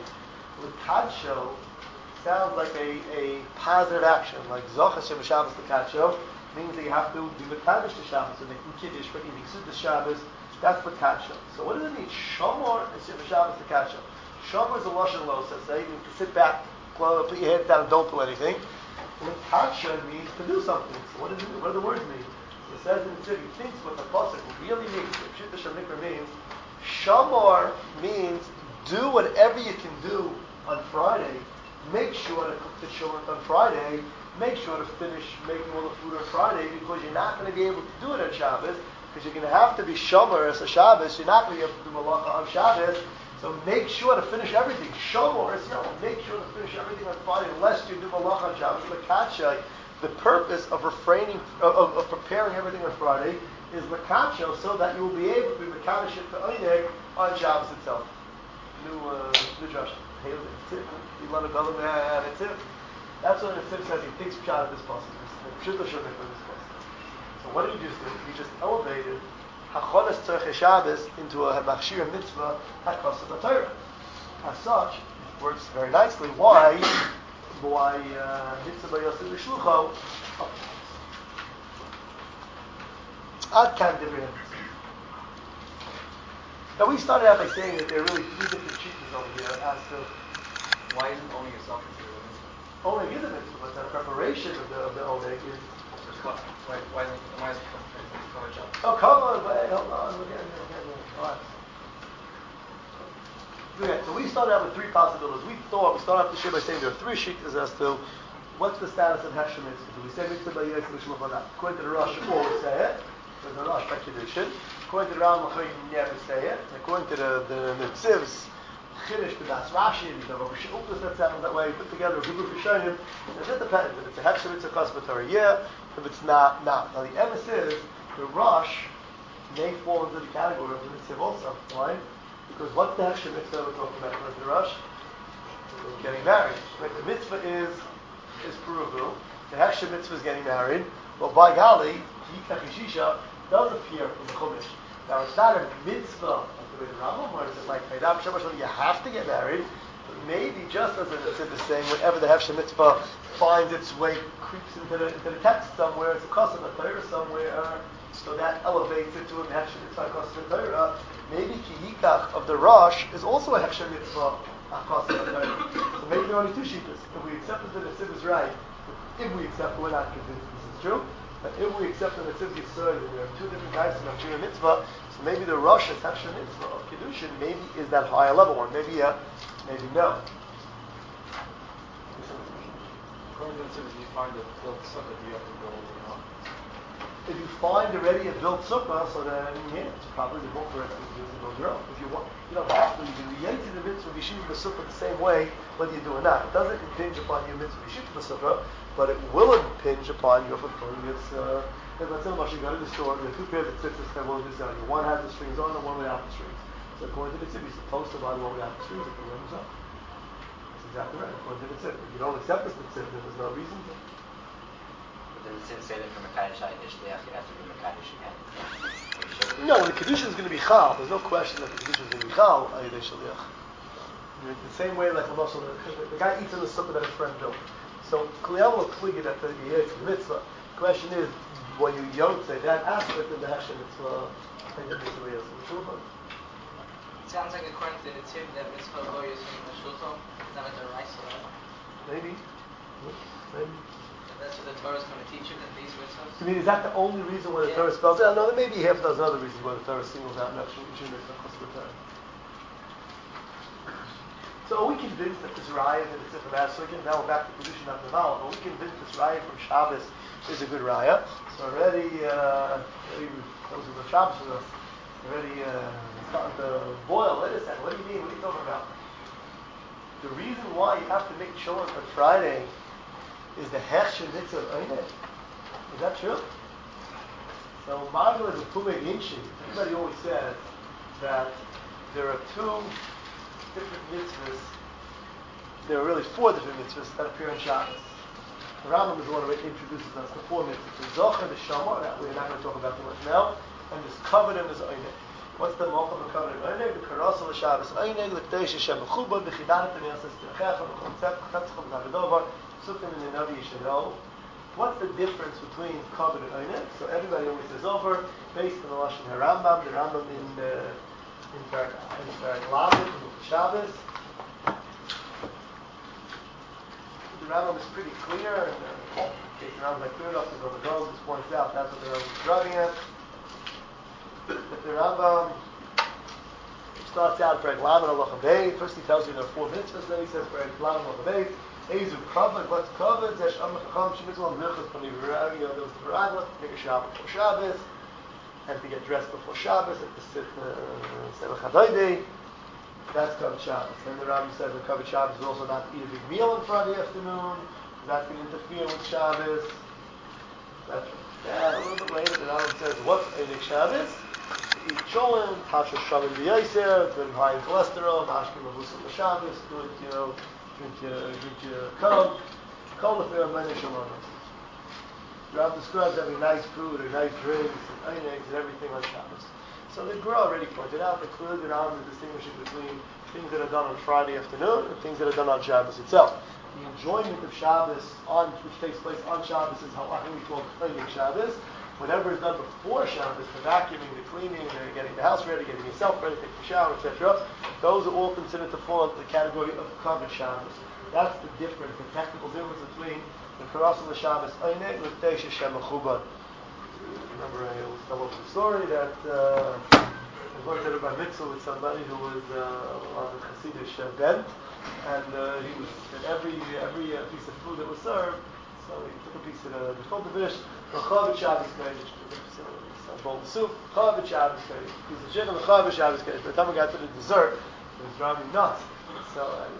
L'Kacho sounds like a, a positive action, like Zochas Shem Shabbos L'Kacho. Means that you have to do Mekadosh to Shabbos, and making Kiddush for eating Sukkot Shabbos. That's L'Kacho. So what does it mean? Shomor is Shem Shabbos L'Kacho. Shomor is a lashon losa, so you need to sit back, put your head down, and don't do anything. L'Kacho means to do something. So what does it mean? What do the words mean? So it says in the city, he thinks what the pasuk really means. What Pshuta Shel Nikra means. Shomor means do whatever you can do on Friday. Make sure to cook the cholent on Friday. Make sure to finish making all the food on Friday, because you're not going to be able to do it on Shabbos, because you're going to have to be shomer as a Shabbos. You're not going to be able to do malacha on Shabbos. So make sure to finish everything. Shomer is yom. Make sure to finish everything on Friday, unless you do malacha on Shabbos. L'Kacho, the purpose of refraining, of, of preparing everything on Friday, is l'Kacho, so that you will be able to be mekadosh to Oineg on Shabbos itself. New, uh, new Josh. Hey, you learn about it, and it's it. That's what the Tzib says. He thinks pshat of this pasuk. The pshuto shel Nikra this pasuk. So what did he just do? He just elevated hacholas tzorchei Shabbos into a machshir mitzvah hakos of Torah. As such, it works very nicely. Why? Why mitzvah Yosef Mishlucha? Ad kan divrei. Now we started out by saying that there are really three different shittas over here as to why isn't owning yourself considered? Oneg is a mitzvah, but the preparation of the, of the oneg is... Why, why, why is it covered job? Oh, come on, wait, hold on, we're getting there, we're getting there. All right. Okay, so we started out with three possibilities. We thought, we started off the year by saying there are three shittas as to what's the status of hechsher mitzvah. Do we say mitzvah by Yosef Mishlucha or not? According to the Rosh, you always say it. There's a Rosh by Kiddushin. According to the Ram, you never say it. And according to the, the, the Tzivs, Chiddush, B'das Rashi, and the Rav Shultas that sounds that way, put together a group of Rishonim. It depends. If it's a hechsher mitzvah chas b'Torah, yeah. If it's not, not. Now the emes is the Rosh may fall into the category of the mitzvah also. Why? Because what's the hechsher mitzvah we're talking about for the Rosh? Getting married. Right? The mitzvah is is peruvu. the Hechsher mitzvah is getting married. Well, by golly, Yikach Yishisha does appear in the Chumash. Now, it's not a mitzvah like the way the Rambam words it, like Haydam Shabbat you have to get married. But maybe just as it's in the saying, whenever the Hechsher mitzvah finds its way, creeps into the, into the text somewhere, it's a custom of Torah somewhere, so that elevates it to a Hechsher mitzvah custom of Torah. Maybe Ki Yikach of the Rosh is also a Hechsher mitzvah custom of Torah. So maybe there are only two shittas. If we accept that the Netziv is right, if we accept, we're not convinced this is true, but if we accept that the Netziv is right, and there are two different types of Hechsher mitzvah, so maybe the Rosh is Hechsher mitzvah of Kiddushin, maybe is that higher level one. Maybe yeah, maybe no. According to the Netziv, if you find a built sukkah, do you have to build it up? If you find already a built sukkah, so then yeah, it's probably the book for it to build your own. If you want, you don't have to. You can relate to the mitzvah yeshiva b'sukkah the same way, whether you do or not. It doesn't impinge upon your mitzvah yeshiva b'sukkah, but it will impinge upon your fulfilling its. Uh, let's say you got in the store, there are two pairs of tzitzis that will sell you. One has the strings on, and one without the strings. So according to the mitzvah, you're supposed to buy the one without the strings if the rim is up. That's exactly right. According to the mitzvah, if you don't accept this mitzvah, then there's no reason to. But does it say that from a Kaddish Shai Shliach, you have to bring a Kaddish again? No, the Kedusha is going to be Chal. There's no question that the Kedusha is going to be Chal, Ayidei Shliach. The same way like when also the, the guy eats in the sukkah that his friend built. So, Kliyam will plug it at the Yetz mitzvah. The question is, when you don't say that aspect of the Hechsher mitzvah, I think that mitzvah is the Shulchan. It sounds like according to the Netziv, that mitzvah lo yosem the Shulchan, is not a deraisa. Maybe. Maybe. That's what the Torah is going to teach you, that these mitzvahs? I mean, is that the only reason why the yeah. Torah spells it out? No, there may be half a dozen other reasons why the Torah singles out Nefesh Yishim Mitzvah Chos B'Torah. So are we convinced that this raya that it's from Asrikin, now we're back to Kedushin on the Mal, are we convinced this raya from Shabbos is a good raya? So already, uh, already those who go Shabbos with us, already uh, starting to boil. Wait a second, what do you mean? What are you talking about? The reason why you have to make Sholem on Friday is the Hechsher mitzvah of Einet. Is that true? So Marvel is a Pumeg Inshi. Everybody always says that there are two different mitzvahs. There are really four different mitzvahs that appear in Shabbos. The Rambam is the one who introduces us to four mitzvahs. The Zocher, the Shamar, that we're not going to talk about too much now, and there's covenant and there's Einet. What's the Malcham of covenant? Einet, the Karasal, the Shabbos, Einet, the K'desh, Hashem, Mechubah, the Chidanet, the Yasas, the Chacham, the Chatzcham, the Hagadovar, Sukkim, and the Navi, you should know. What's the difference between covenant and Einet? So everybody always says over, based on the Lashon HaRambam, the Rambam in uh, in Parak in Parak Lamed, in the Shabbos. The Rambam is pretty clear, and uh, in case the Rambam is clear enough, the Rambam just points out that's what the Rambam is driving at. That the Rambam starts out Parak Lamed Halacha Beis. First he tells you there are four mitzvahs, then he says Parak Lamed Halacha Beis. Ezu covered, what's covered? Zesh Amach Chacham Shemitzvah Mirchas Pani V'Ragi. There was the V'Ragi, to make a Shabbat before Shabbos, and to get dressed before Shabbos, and to sit Sevach Hadoidei. That's covered Shabbos. Then the Rambam says that covered Shabbos is also not to eat a big meal on Friday afternoon. That's going to interfere with Shabbos. That's yeah, a little bit later, the Rambam says, what's Einik Shabbos? To eat cholent, Tasha Shamim B'Yaiser, to high in cholesterol, Mashkim Avusam Shabbos, do it, you know, drink your, drink your coke, kol lefer many shalonos. The Rav describes having nice food or nice drinks and einegs and everything on Shabbos. So the Gra already pointed out that clearly the Rav is distinguishing between things that are done on Friday afternoon and things that are done on Shabbos itself. The enjoyment of Shabbos, on which takes place on Shabbos, is how we call einig Shabbos. Whatever is done before Shabbos, the vacuuming, the cleaning, the getting the house ready, getting yourself ready, taking a shower, et cetera, those are all considered to fall into the category of covered Shabbos. That's the difference, the technical difference between the Karasal of Shabbos Einek with Teish Hashem Mechubad. Remember, I always tell over the story that uh, I was going to by mitzvah with somebody who was uh, on the Hasidish uh, bent, and uh, he was at every every uh, piece of food that was served. So he took a piece of the gefilte fish, Chavet Shabbos Kodesh, a bowl of soup, Chavet Shabbos Kodesh, piece of chicken, Chavet Shabbos Kodesh. By the time we got to the dessert, it was driving me nuts. So I,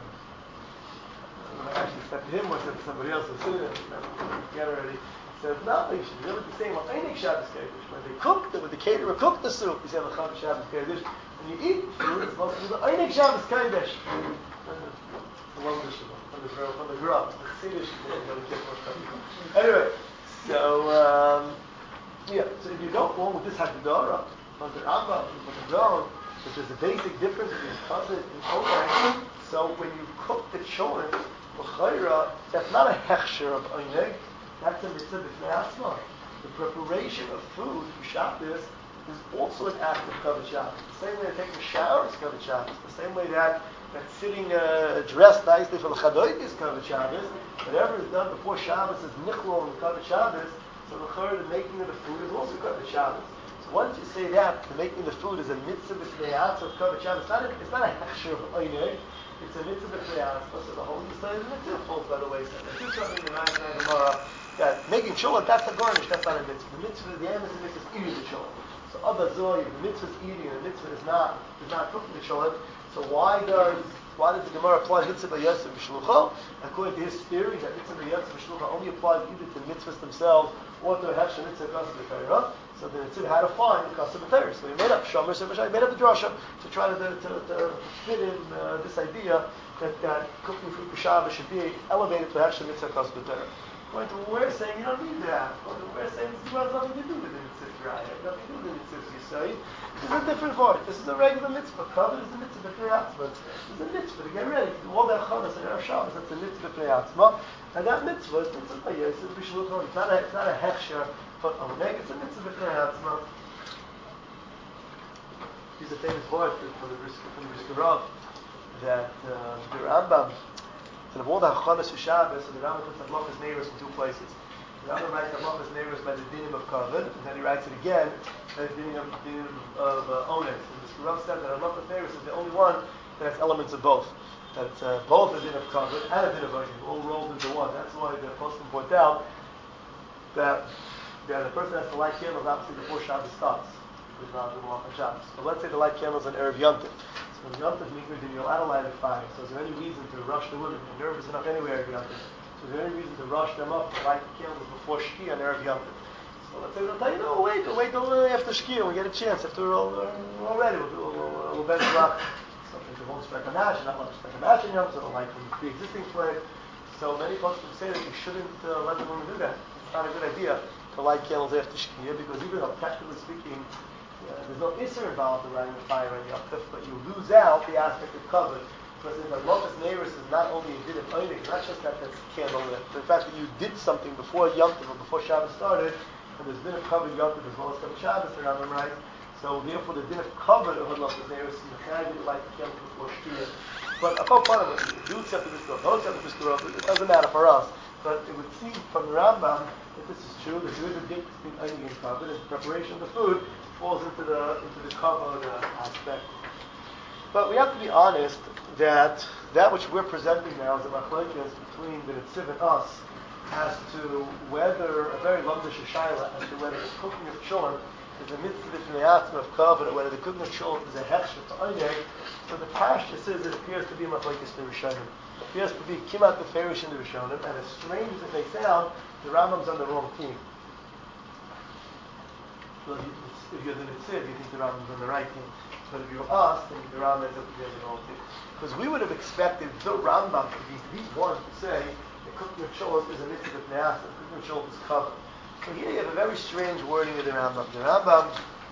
uh, I actually said to him, or said to somebody else who was sitting there, I forget already, he said, no, you should really be saying, well, Einik Shabbos Kodesh. When they cooked it, when the caterer cooked the soup, he said, Chavet Shabbos Kodesh. When you eat food, it's supposed to be the Einik Shabbos Kodesh. The one from the from the grub, the Chassidish, you know, the Anyway, so um, yeah, so if you go along with this Haggadah on the Rambam, on the Gaon, that there's a basic difference between Chazit and Oneg. So when you cook the cholent, L'chayra, that's not a hechsher of Oneg, that's a mitzvah b'fnei atzma. The preparation of food for Shabbos is also an act of Kavod Shabbos. The same way that taking a shower is Kavod Shabbos. The same way that, that sitting uh, dressed nicely for the Chadoit is Kavod Shabbos. Whatever is done before Shabbos is Nichlol and Kavod Shabbos. So the the making of the food is also Kavod Shabbos. So once you say that, the making of the food is a mitzvah b'fnei atzma of Kavod Shabbos. It's not a, it's not a hechsher of Oneg. It's a mitzvah b'fnei atzma. So the whole Yisrael is a mitzvah falls by the wayside. There's something in the Rambam and Gemara that making cholent, that's a garnish, that's not a mitzvah. The mitzvah, the end is the mitzvah is eating the cholent. So other zoy, the mitzvah is eating and the mitzvah is not is not cooking the cholent. So why does why does the Gemara apply mitzvah b'yosef b'shlucha? According to his theory, that mitzvah b'yosef b'shlucha only applies either to mitzvahs themselves or to a hechsher mitzvah kasa b'teira. So the mitzvah had to find the kasa b'teira. So he made up shomer he made up the drasha to try to, to, to fit in uh, this idea that, that cooking food b'Shabbos should be elevated to a hechsher mitzvah kasa b'teira. According to what we're saying, you don't need that. According to what we're saying, this has nothing to do with the mitzvah raya, nothing to do with the mitzvah yisai. This is a different part. This is a regular mitzvah. Kavod is a mitzvah b'fnei atzma. It's a mitzvah to get ready to do all that chanas and erev Shabbos. That's a mitzvah b'fnei atzma, and that mitzvah is mitzvah b'yosef b'shluchon. It's not a it's not a hechsher for oneg. It's a mitzvah b'fnei atzma. Here's a famous word from the from the Brisker Rav that uh, the Rambam. And of all the Hachanas for Shabbos, so the Rambam puts Hamlachas Neiros in two places. The Rambam writes Hamlachas Neiros by the dinim of Kavod, and then he writes it again by the dinim of, dinim of uh, Oneg. And the Rav said that Hamlachas Neiros is the only one that has elements of both. That uh, both a din of Kavod and a din of Oneg, all rolled into one. That's why the Poskim point out that, that the person has to light candles obviously before Shabbos starts. Which is not the Malach Shabbos. But let's say the light candles on Erev Yom Tov. So the Yom Tov Mikra Din, you're allowed to light a fire. So is there any reason to rush the women? They're nervous enough anyway Erev Yom Tov. So is there any reason to rush them up to light the candles before Shkia on Erev Yom Tov? So let's say they'll tell you, no, wait, wait till after Shkia, we get a chance. After we're all, uh, we're all ready, we'll do a little bit of something to won't strike a match, not much strike a match in Yom Tov, so they'll light from the pre-existing flame. So many folks would say that you shouldn't uh, let the women do that. It's not a good idea to light candles after Shkia, because even though practically speaking, Uh, there's no isser involved in lighting the fire on Yom Tov, but you lose out the aspect of Kavod. Because in the Hamlachas Neiros is not only a din of Oneg, it's not just that that's candle lit. The fact that you did something before Yom Tov or before Shabbos started, and there's din of Kavod Yom Tov as well as Kavod Shabbos, the Rambam writes. So therefore the din of Kavod of Hamlachas Neiros is mechanically to light the candle before Shkia. But apart from it, do accept the Brisker Rav, don't accept the Brisker Rav, it doesn't matter for us. But it would seem from the Rambam that this is true, that there is a difference between Oneg and Kavod, and the preparation of the food falls into the into the Kavod uh, aspect. But we have to be honest that that which we're presenting now is a machlokes between the Netziv and us as to whether a very lumdish shayla as to whether the cooking of cholent is a mitzvah b'fnei atzma of Kavod, or whether the cooking of cholent is a hechsher to Oneg. So the Pashto says it appears to be a machlokes in the Rishonim. It appears to be kimat beferish in the Rishonim, and as strange as it may sound, the Rambam's on the wrong team. So if you're the Netziv, you think the Rambam's on the right team. But if you're us, then the Rambam ends up being on the wrong team. Because we would have expected the Rambam to be the one to say that cooking of cholent is a mitzvah of ne'asa, cooking of cholent is covered. So here you have a very strange wording of the Rambam. The Rambam,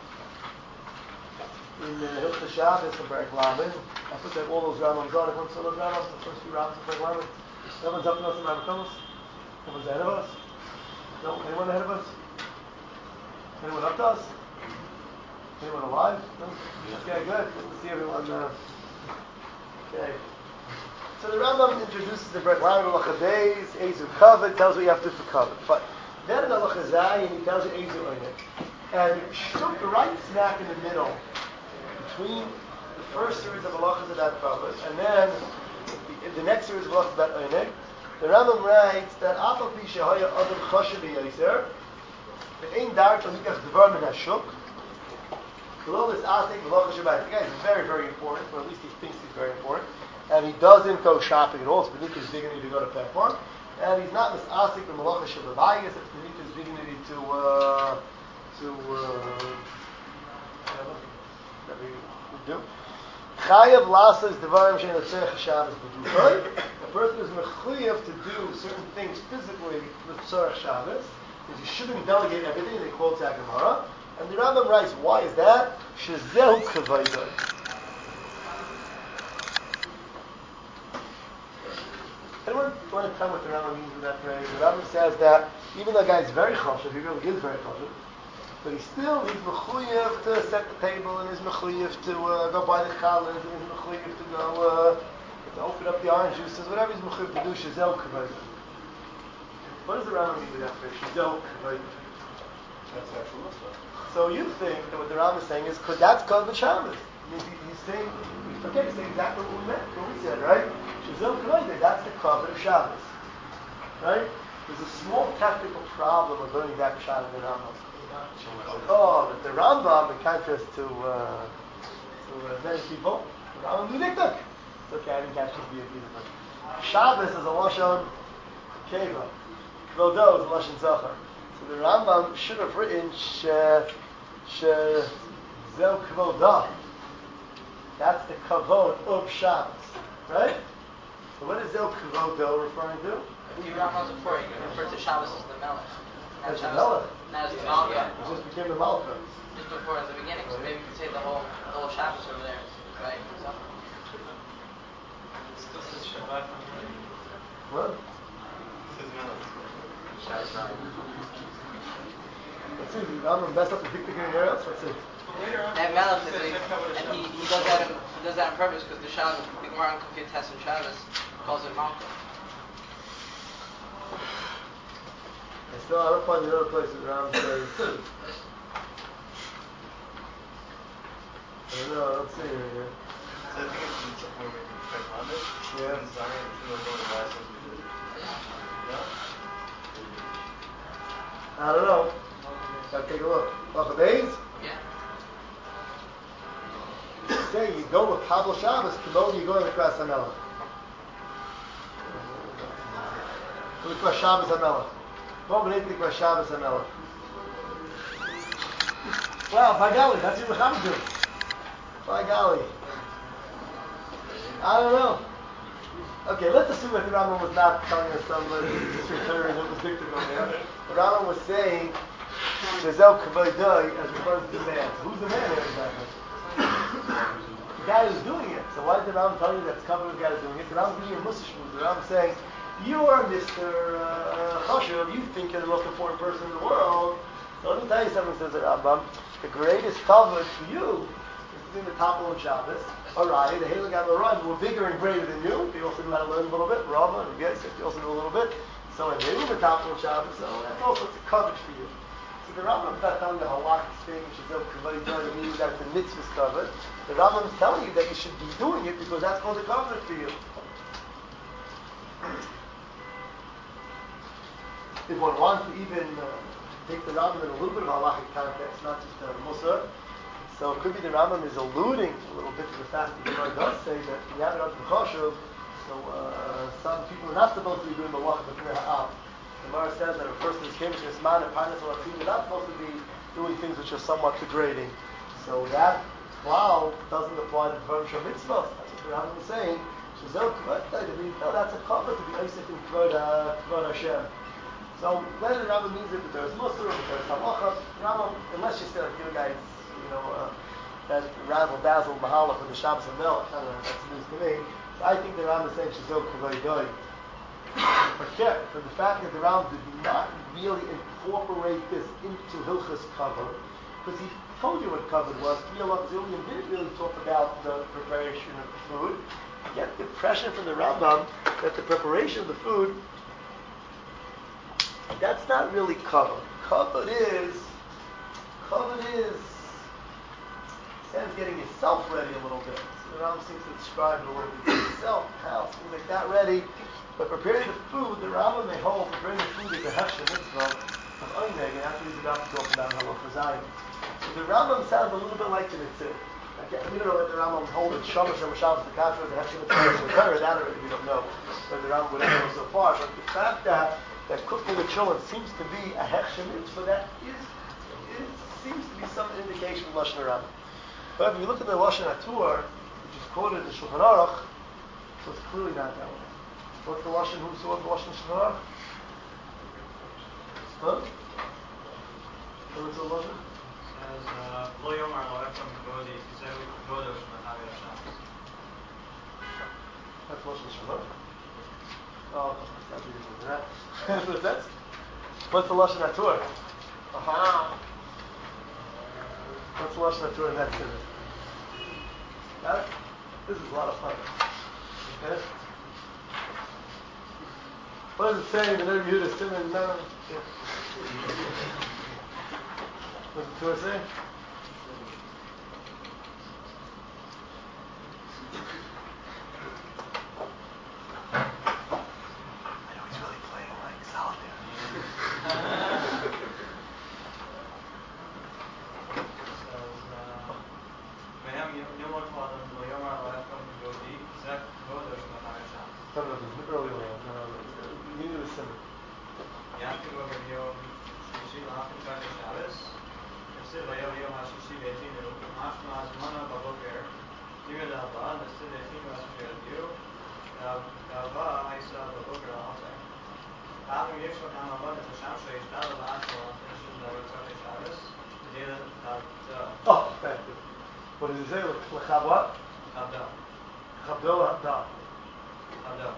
in uh, Hilchos Shabbos and Perek Lamed, I put that all those Rambams on. Everyone saw those Rambams, the first few Rambams of Perek Lamed? Everyone's up to us in Rambam Thomas? Everyone's ahead of us? No? Anyone ahead of us? Anyone up to us? Anyone alive? No? Okay, good. Good to see everyone. Uh, okay. So the Rambam introduces the Perek Lamed Halacha Beis, Ezu Kavod, tells what you have to do for Kavod. But then in Halacha Zayin, he tells you Ezu Oneg. And shoot the right smack in the middle between the first series of halachas about Kavod and then the, the next series of halachas about Oneg, the Rambam writes that Afal Pi Shehaya Adam Chashav B'Yoser, the Ein Dar Tonikach Devar Min Hashuk, K'lo Lis Atek V'Halachas Shabbat. The guy is very, very important, or at least he thinks he's very important, and he doesn't go shopping at all. It's beneath his dignity to go to Pet Farm, and he's not Lis Atek V'Halachas Shabbat. It's beneath his dignity to uh, to uh, I don't know, that we would do. Chayav lasas devarim shein letzerech Shabbos b'duchai. A person is mechuyev to do certain things physically letzerech Shabbos, because you shouldn't delegate everything. They quote Gemara, and the Rambam writes, why is that? Shezehu kavayda. Anyone want to tell what the Rambam means with that phrase? The Rambam says that even though a guy is very chashuv, he really is very chashuv, but he still, he's mechuyev to set the table, and he's mechuyev to uh, go buy the challah, and he's mechuyev to go uh, to open up the orange juices, whatever he's mechuyev to do, shezel kavayda. What does the Rambam mean with that phrase? Shezel kavayda. That's actual stuff. So you think that what the Rambam is saying is, because that's kavod Shabbos. I mean, he, he's saying, okay, he's saying exactly what we meant, what we said, right? Shezel kavayda, that's the kavod of Shabbos. Right? There's a small technical problem with learning that pshat in the Rambam. Oh, the Rambam, in contrast to, uh, to uh, many people, the Rambam knew diktuk. It's okay, I didn't catch this either. Shabbos is a lashon keva. Kvodo is a lashon zachar. So the Rambam should have written she she zel kvodah. That's the kavod of Shabbos, right? So what is zel kvodah referring to? You Rambam's before you refer to Shabbos as the Melech. As the Melech. Not as the Malka. Yeah. It just became the Malka. Just before in the beginning, so maybe you could say the whole the whole Shabbos over there, right? So. Still says Shabbat on the right. What? It says Melech. Shabbos Melech. Let's see, the Rambam messed up the diktuk anywhere else. Let's see. And Melech is like, and he, he does that on, he does that on purpose because the Shabbos, the Gemara in Kufiyat Tes and Shabbos calls it Malka. I still, I don't find the other places where Rambam says. I don't know. I don't see it here. So I think it's in somewhere maybe Pet Lamed. Yeah. And Zion, it's in like one of the last ones we did. Yeah. I don't know. Gotta take a look. Off of A's? Yeah. Say you go with Kabbalah Shabbos, Kimo, you go to the Kras HaMelech. The Kras Shabbos HaMelech. What would the Kras Shabbos HaMelech? Wow, by golly, that's what Muhammad do. By golly. I don't know. Okay, let's assume that the Rambam was not telling us some return that was dictated on there. The Rambam was saying, Shezel Kavayday as referring to the man. So who's the man here exactly? The guy who's doing it. So why did the Rambam tell you that's covered the guy who's doing it? The Rambam giving you a Musar shmuz. The Rambam saying, you're Mister Uh, Chashuv, you think you're the most important person in the world. So let me tell you something, says the Rambam. The greatest cover for you is to be in the top of Shabbos. Alright, the Halak Amarim were bigger and greater than you. They also knew how to learn a little bit. Rava and Gesek, they also knew a little bit. So they were the top of Shabbos, so that's also it's a coverage for you. So the Rambam is not telling you halakhic thing, you should do kavod doing, meaning that the mitzvah is covered. The Rambam is telling you that you should be doing it because that's called a coverage for you. If one wants to even uh, take the Rambam in a little bit of halakhic context, not just uh, Musar, so it could be the Rambam is alluding a little bit to the fact that the Gemara does say that when you have it on the Choshev, so uh, some people are not supposed to be doing the Malach B'Pnei Ha'am. The Gemara says that a person is came to this man and Parnas Alachim, they're not supposed to be doing things which are somewhat degrading. So that cloud doesn't apply to the Dvarim Shal Mitzvah. That's what the Rambam is saying. Shezel Kavod, I mean, no, that's a cover to be Isaac in Kavod Hashem. So whether the Rambam means it, that there's Musar, that there's Halacha, the Rambam, unless you say like you guys, you know, uh, that razzle dazzle mahalach with the Shabbos and Melech, I don't know, that's news to me. So I think the Rambam is saying Shezel Kavod. Forget for the fact that the Rambam did not really incorporate this into Hilchas Kavod, because he told you what Kavod was. Zillion didn't really talk about the preparation of the food. You get the impression from the Rambam that the preparation of the food, that's not really Kavod. Kavod is, Kavod is, sense getting yourself ready a little bit. So the Rambam seems to describe it a little bit. Yourself, house, things like that ready. But preparing the food, the Rambam may hold, preparing the food is a hefshe mitzvah of Oineg, and after he's about to talk about Halacha Zayin. So the Rambam sounds a little bit like the Mitzvah. We don't know what the Rambam hold in Shomer Shem Shabbos the Kasher, the hefshe mitzvah, the Torah, that already we don't know. But the Rambam would ever go so far. But the fact that, that cooking with children seems to be a hefshe mitzvah, that is, it seems to be some indication of Lashon Rambam. However, if you look at the Lashon HaTorah, which is quoted in the Shulchan Aruch, so it's clearly not that way. What's the Lashon? Who saw the Lashon Shulchan Aruch? Huh? What's the Lashon? Says, Lo Yomar Lo Ephraim Godi, Kizehu Godo Shemachari Hashem. That's Lashon Shulchan Aruch. Oh, that's beautiful. That. What's that? What's the Lashon HaTorah? Aha. What's the Lashon HaTorah in that sentence? Got it? This is a lot of fun. Okay? What is it saying? The Rebbe Yehuda Simon? No. Yeah. What's the Torah say? I know he's really playing like solitaire. No, no, this is early on. No, no, you need to listen. Oh, thank you. What does it say? L'chav what? Chabdo. Chabdo Habda. Chabdo.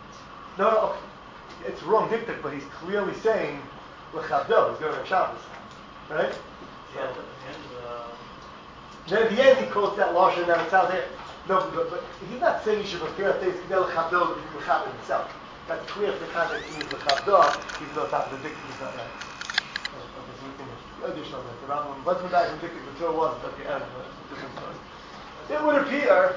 No, no, okay. It's wrong dictic, but he's clearly saying l'chavdo. He's going to Shabbos, right? So, Yeah, at the end of the... then at the end he quotes that lashon that it's out there. No, but, but he's not saying you should prepare things to l'chavdo l'chavdo himself. That's clear if the context means l'chavdo, even though it's not the dictic, it's not right. Okay, so we can additional that. The Rambam wasn't that dictic, the Torah wasn't. Okay, I don't know. It's a different story. It would appear,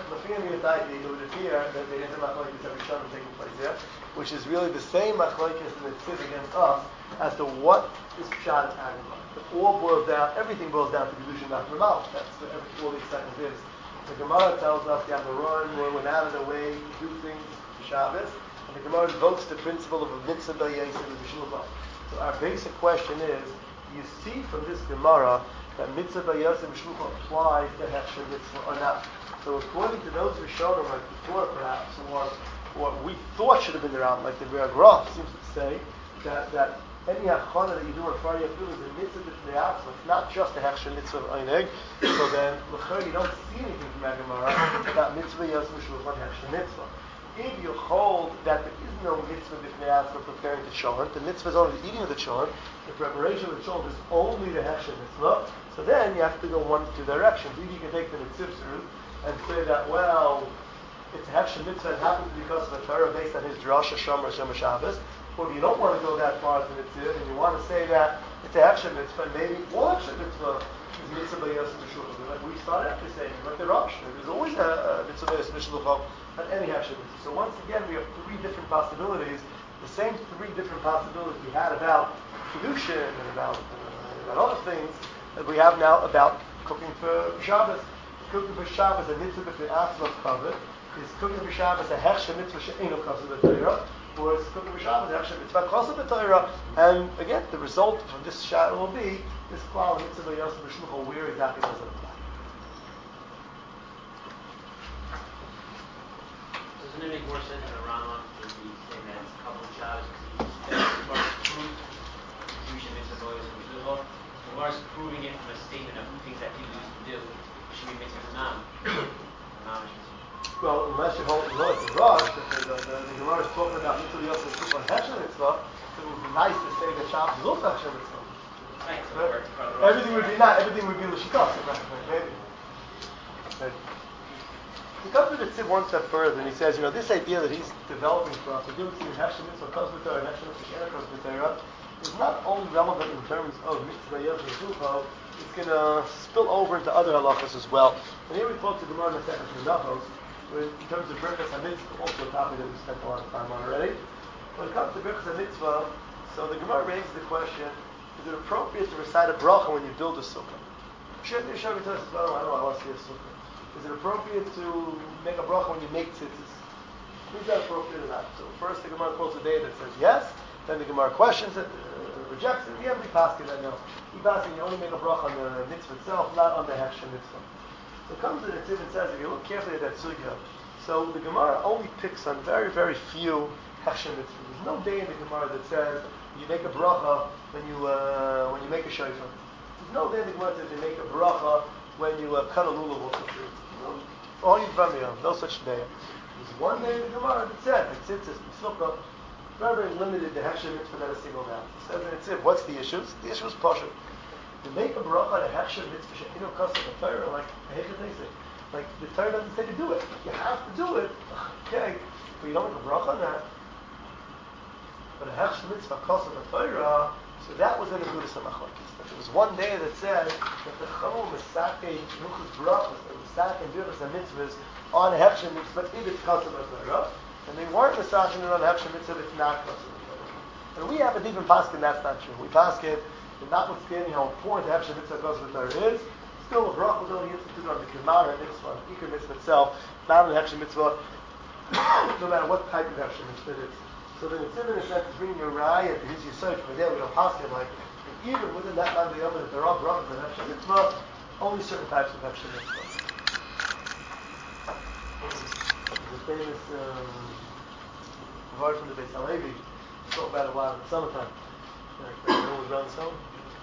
it would appear that there is a machlokes every Shabbat taking place here, which is really the same machlokes that it says against us as to what is pshat and agama. It all boils down, everything boils down to kedushin not ramal. That's what every, all the excitement is. The Gemara tells us you have to run, we're went out of the way to do things for Shabbos, and the Gemara invokes the principle of a mitzvah b'yais and the shulchan. So our basic question is, you see from this Gemara that mitzvah b'yais and shulchan applies to hechsher mitzvah or not. So according to those Rishonim, like the Torah perhaps, or what we thought should have been around, like the Rebbe Graf seems to say, that, that any hachana that you do on Friday afternoon is a mitzvah b'yais, so it's not just a hechsher mitzvah of eineg. So then, l'chayr, you don't see anything from that Gemara about mitzvah b'yais and shulchan hechsher mitzvah. If you hold that there is no mitzvah b'yais for preparing the cholent, the mitzvah is only the eating of the cholent, the preparation of the cholent is only the hechsher mitzvah, so then you have to go one of two directions. Either you can take the mitzvah route and say that, well, it's a hechsher mitzvah, it happens because of a Torah based on his drasha, shomer, shomer Shabbos. Or if you don't want to go that far as the mitzvah, and you want to say that it's a hechsher mitzvah, and maybe all hechsher mitzvah is mitzvah b'yas b'shulchan. Like we started after saying, like the Rosh, there's always a, a mitzvah b'yas b'shulchan on any hechsher mitzvah. So once again, we have three different possibilities. The same three different possibilities we had about kedushin and about, uh, about other things that we have now about cooking for Shabbos. Cooking for Shabbos, a mitzvah b'yas covered. Is cooking for Shabbos a hechsher mitzvah she'enu kaser b'Torah, or is cooking for Shabbos a hechsher mitzvah kaser b'Torah? And again, the result from this shot will be this klal mitzvah b'yas b'shulchan. Where exactly does it apply? Doesn't it make more sense in the Rambam to be saying that it's a couple of Shabbos because he's as far as proof, Kedushin mitzvah b'yas b'shulchan, as far as proving it from a statement of things that people used to do, it should be mitzvah nam. Well, unless you hold, you know, it's a rush, the, the, the, the Gemara is talking about mitzvah b'yas b'shulchan hechsher mitzvah, so it would be nice to say that Shabbos is also hechsher mitzvah. Right, so Right? right. Everything would be not, everything would be l'shitas, maybe. Maybe. He comes with the tzib one step further, and he says, you know, this idea that he's developing for us, the difference between hechsher mitzvah, kos b'Torah, and hechsher mitzvah, she'ena kos b'Torah, is not only relevant in terms of mitzvah b'yas b'shulchan, it's going to spill over into other halachas as well. And here we quote the Gemara in the Sefer Menachos, in terms of Birchas HaMitzvah, also a topic that we spent a lot of time on already. When it comes to Birchas HaMitzvah, so the Gemara raises the question, is it appropriate to recite a bracha when you build a sukkah? Should be sure says, well, I don't know, I want to see a sukkah. Is it appropriate to make a bracha when you make tzitzis? Is that appropriate or not? So first the Gemara quotes a day that says yes, then the Gemara questions it, uh, rejects it, and the end we pass it, I know. We pass it, you only make a bracha on the mitzvah itself, not on the hechsher mitzvah. So it comes in and it says, if you look carefully at that sugya, so the Gemara only picks on very, very few hechsher mitzvahs. There's no day in the Gemara that says you make a bracha when you uh, when you make a shofar. There's no day in the Gemara that says you make a bracha when you uh, cut a lulav or something. No, only from you, no such day. There's one day in the Gemara that said, it's it's it's sukkah, very, very limited to hechsher mitzvah that is singled out. It says, and it's it. What's the issue? The issue is pasha. To make a bracha on a hechsher mitzvah, you know, cost like a Torah, like I hate to say, like the Torah doesn't say to do it. You have to do it, okay? But you don't make a bracha on that. But a hechsher mitzvah cost like a Torah, so that was in the Buddhist Machlokes. There was one day that said that the Chachamim Mesake Nuchus brachas, the Mesake and Birchas and mitzvahs on a hechsher mitzvah if it's cost like a Torah, and they weren't Mesaking it on a hechsher mitzvah if it's not cost like a Torah. And we have a deep in Paskin, that's not true. We Paskin. And notwithstanding how important the Hechsher Mitzvah Kos V'Torah is, still a bracha was only instituted on the Gemara Mitzvah, the Iker Mitzvah itself, not on the Hechsher Mitzvah, no matter what type of Hechsher Mitzvah it is. So the Mitzvah in a sense is bringing a raya to his Yisod, but there we don't pass him like, even within that man the Yom, that there are brachas and Hechsher Mitzvah, only certain types of Hechsher Mitzvah. The famous um, word from the Beis Halevi, spoke about it a while in the summertime. Everyone was around the sun.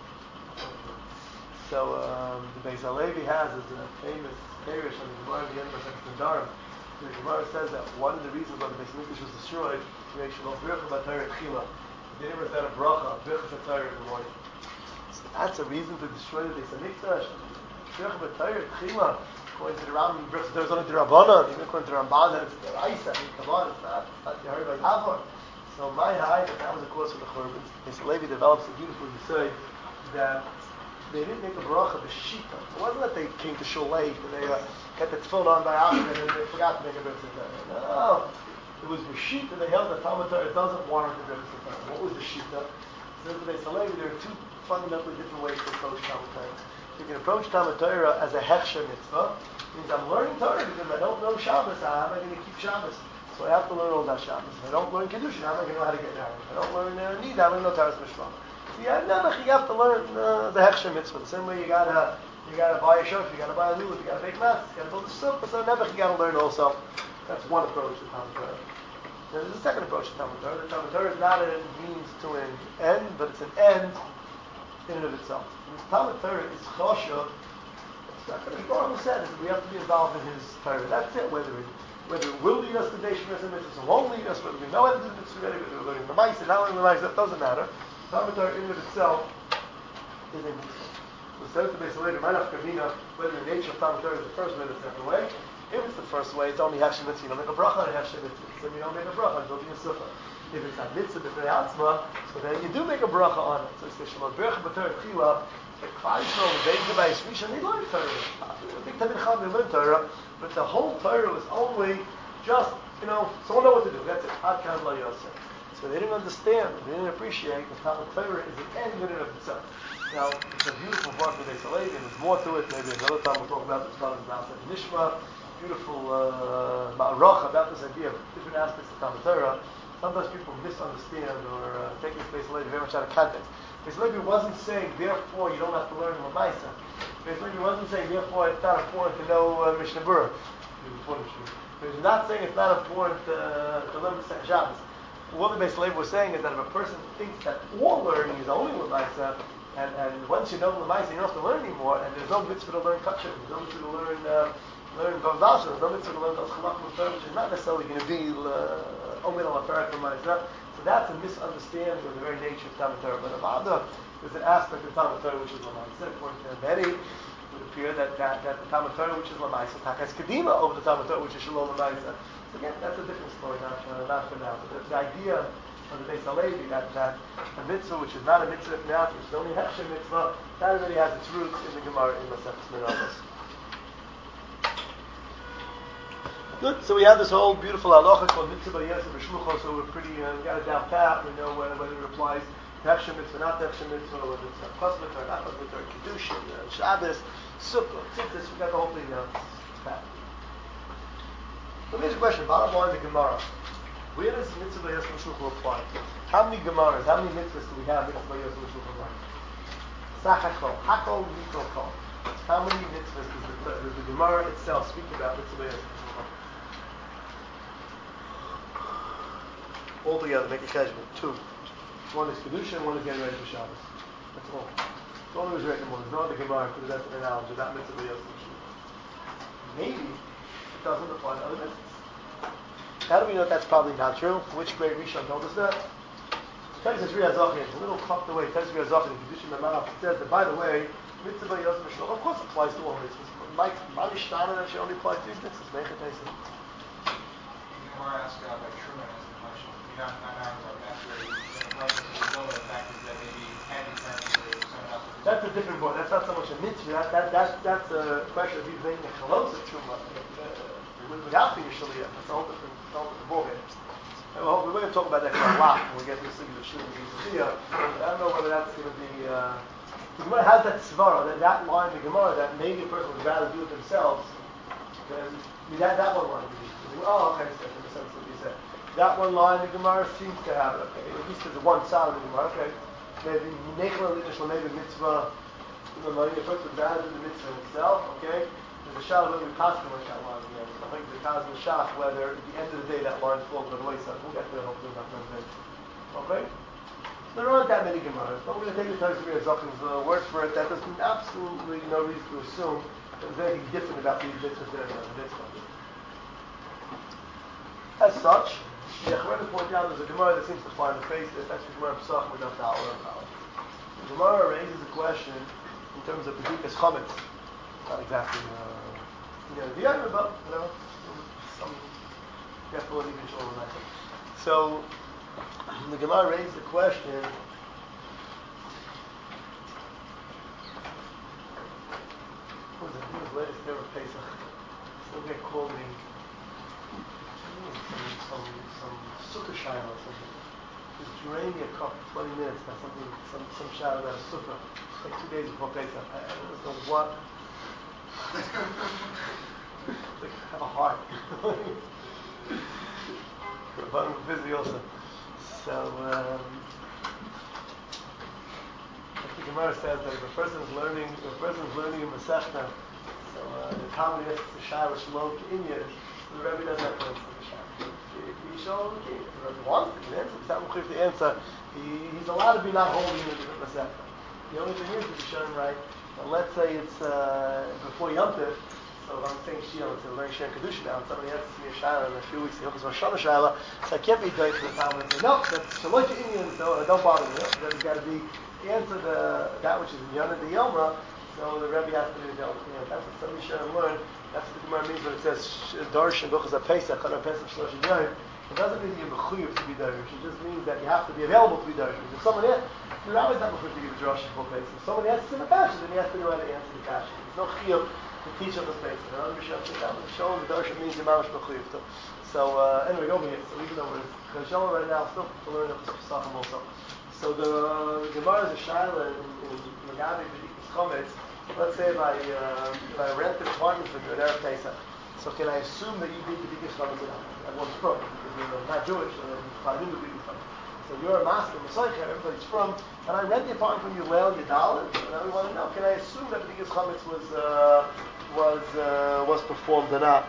So um, the Beis Halevi has is a famous parish on the Gemara in the end of the Darim. The Gemara says that one of the reasons why the Beis Hamikdash was destroyed, they should not bracha b'Torah tchila. They never said a bracha, bracha b'Torah in the morning. So that's a reason to destroy the Beis Hamikdash. Bracha b'Torah tchila. According to the Rambam, bracha b'Torah is only the Rabbanan. Even according to the Ramban, that it's the Raisa. I mean, come on, it's not. It's not heard by Avon. So my high that that was a cause for the Churban. Beis Halevi develops a beautiful say that they didn't make a bracha b'shita. It wasn't that they came to shul late and they uh, got the tefillin on by accident and they forgot to make a bracha. No, it was b'shita. They held that Talmud Torah doesn't warrant a bracha. What was the shita? So the Beis Halevi, there are two fundamentally different ways to approach Talmud Torah. You can approach Talmud Torah as a hechsher mitzvah. It means I'm learning Torah because I don't know Shabbos. How am I going to keep Shabbos? So I have to learn all that Shabbos. If I don't learn Kedushin, how am I going to know how to get married? If I don't learn uh, Nida, how am I going to know Taras Mishpah? So you have, you have to learn uh, the Hechsher Mitzvah. The same way you gotta, you gotta buy a shofar, you gotta buy a lulav, you gotta make matzahs, you gotta build a sukkah. So Nebuch you gotta learn also. That's one approach to Talmud Torah. Then there's a second approach to Talmud Torah. The Talmud Torah is not a means to an end, but it's an end in and of itself. And the Talmud Torah is choshev. It's not going to be Baruch who said it. We have to be involved in his Torah. That's it. Whether it Whether it will lead us to Deish Mitzvah, Mitzvah, it won't lead us, whether we know it is Mitzvah, whether we're learning the Maisa, not learning the Maisa, that doesn't matter. Talmud Torah in and of itself is a Mitzvah. So says the Beis Halevi, Manaf Kavina, whether the nature of Talmud Torah is the first way or the second way. If it's the first way, it's only Hechsher Mitzvah. You don't make a bracha on Hechsher Mitzvah. So you don't make a bracha on building a sukkah. If it's a Mitzvah, B'nei Atzma, so then you do make a bracha on it. So it's the Shema Bracha B'Torah Tchila, the Klal Yisrael, the Beis Halevi, Shmisha, they learn Torah. The big Talmid Chacham, they learn Torah, but the whole Torah was only just, you know, someone know what to do. That's it. Adkan La Yosef. So they didn't understand, they didn't appreciate that Talmud Torah is an end in and of itself. Now, it's a beautiful work with Beis Halevi, and there's more to it. Maybe another time we'll talk about this part of the Nishma. Beautiful ma'arach uh, about this idea of different aspects of Talmud Torah. Sometimes people misunderstand or uh, take this Beis Halevi very much out of context. Beis Halevi wasn't saying, therefore, you don't have to learn Lamaisa. Beis Halevi wasn't saying, therefore, it's not important to know uh, Mishnah Berurah. He's not saying it's not important uh, to learn the Shabbos. What the Beis Halevi was saying is that if a person thinks that all learning is only Lamaisa, and, and once you know Lamaisa, you don't have to learn anymore, and there's no mitzvah to learn Kachim, there's no mitzvah to learn uh, learn Bavdasha, there's no mitzvah to learn Chalach Mutar, which is not necessarily going to be Omer al Afarak Lamaisa. So that's a misunderstanding of the very nature of Talmud Torah. But Avada, there's an aspect of Talmud Torah which is Lamaisa. According to many, it would appear that, that, that the Talmud Torah which is Lamaisa takas Kedima over the Talmud Torah which is Shalom Lamaisa. So again, that's a different story, not, uh, not for now. But the, the idea of the Beis Halevi that, that a mitzvah which is not a mitzvah now, which is only a Hechsher mitzvah, that already has its roots in the Gemara in Masechus Menachos. Good. So we have this whole beautiful halacha called mitzvah b'yaseh b'shlucha. So we're pretty, uh, we got it down pat. We know whether, whether it applies to Hechsher mitzvah, not Hechsher mitzvah, whether it's a chos mitzvah, not chos mitzvah, Kedushin, uh, Shabbos, Sukkot, Tzitzis. We got the whole thing down pat. So here's a question. Bottom line, the Gemara. Where does mitzvah b'yaseh b'shlucha apply? How many Gemaras, how many mitzvahs do we have mitzvah b'yaseh b'shlucha? Sach hakol, hakol mikol kol. How many mitzvahs does the, does the Gemara itself speak about mitzvah? Altogether, make a judgment. Two. One is Kedusha and one is getting ready for Shabbos. That's all. That's all there is written. There's no other Gemara for the rest of the analogy. That mitzvah is maybe it doesn't apply to other mitzvahs. How do we know that's probably not true? Which great Rishon told us that? Tesis Riyah Zachin, a little tucked away. Tesis Riyah Zachin in Kedusha Memarav says that, by the way, mitzvah Yosef Mishloch, of course, applies to all mitzvahs. Like Mani Shtana, that should only apply to these mitzvahs. Make it taste. Gemara asked uh, by Truman as the question. Not not ours, our master. The question is the the fact is that maybe can be turned into someone else. That's a different point. That's not so much a mitzvah. That, that, that, that's a question of you making a chalos of Truma uh, without being a shaliyah. That's a whole different, a whole different ballgame. Well, we're going to talk about that a lot when we get to the Sugya of Shul and Yisrael. I don't know whether that's going to be. Uh, the Gemara has that svara, that, that line in the Gemara, that maybe a person would rather do it themselves. Than, I mean, that, that one line. Oh, okay, so in the sense of what you said. That one line in the Gemara seems to have it. Okay, at least there's one side of the Gemara. Okay, maybe nechla l'ishla, maybe mitzvah. You know, a person would rather do the mitzvah himself. Okay. There's a shot of we passed like that line again. I think the Kaz and the Shach, whether at the end of the day that line falls by the wayside. We'll get there hopefully not that day. Okay? There aren't that many Gemaras, but we're going to take the Tesis Riyah Zachin's uh, word for it. That there's absolutely no reason to assume that there's anything different about these mitzvahs than the mitzvah. As such, the Acharayim point out there's a Gemara that seems to find the face that that's the Gemara Pesach without the Dollar of Dollar. The Gemara raises a question in terms of B'dukas Chametz. Not exactly, uh, you know, the other, but, you know, some careful even sure on that. So, the Gemara raised the question, what was it? Who was the latest ever Pesach? Some guy called me, some, some, some sukkah shayla or something. Just drained me a cup for twenty minutes by something, some, some shayla about a sukkah, like two days before Pesach. I, I don't know what. Like, have a heart. But I'm busy also. So, um, the Gemara says that if a person is learning, if a person is learning a Masechta, so uh, the Talmud asks the Shara Shalom to Inyan, the Rebbe doesn't have to answer the Shara. He shall, the Rebbe wants to, he answers, he's not mechuyev to answer. He, he's allowed to be not holding the Masechta. The only thing is to be shown right. Now, let's say it's uh, before Yom Tov, so if I'm saying Shia, let's say we're learning Shia and Kedusha now, and somebody asks me a Shayla in a few weeks, Hilchos Rosh Hashanah Shayla, so I can't be doing for the Talmud and say, no, that's Shalot Indian, so uh, don't bother me. Then it's got to be answer the that which is in Yonah the Yomra, so the Rebbe has to be the you know, that's what somebody should have learned. That's what the Gemara means when it says Darish and Hilchos HaPesach, Chana Pesach Shlosh Yom. It doesn't mean that you're mechuyev to be Darish. It just means that you have to be available to be Darish. If someone asks, the Rabbi's not mechuyev to give a Darish before Pesach. If someone asks him a kasha, then he has to know how to answer the kasha. There's no chiyuv to teach him the Pesach. And other Rishon says, no, the Shalom, the Darish means you're mamash mechuyev to. So uh, anyway, over here. So even though we're Shalom right now, still to learn the Pesachim also. So the Gemara is a shayla in Magabi B'dikas Chometz. Let's say if I uh, if I rent an apartment from you at Erev Pesach, so can I assume that you did the B'dikas Chometz or not? Everyone's from because you're not Jewish, so then you probably do the B'dikas Chometz. So you're a master, Messiah, everybody's from, and I rent the apartment from you, Leil Yadal, and now we want to know: can I assume that the B'dikas Chometz was uh, was uh, was performed or not?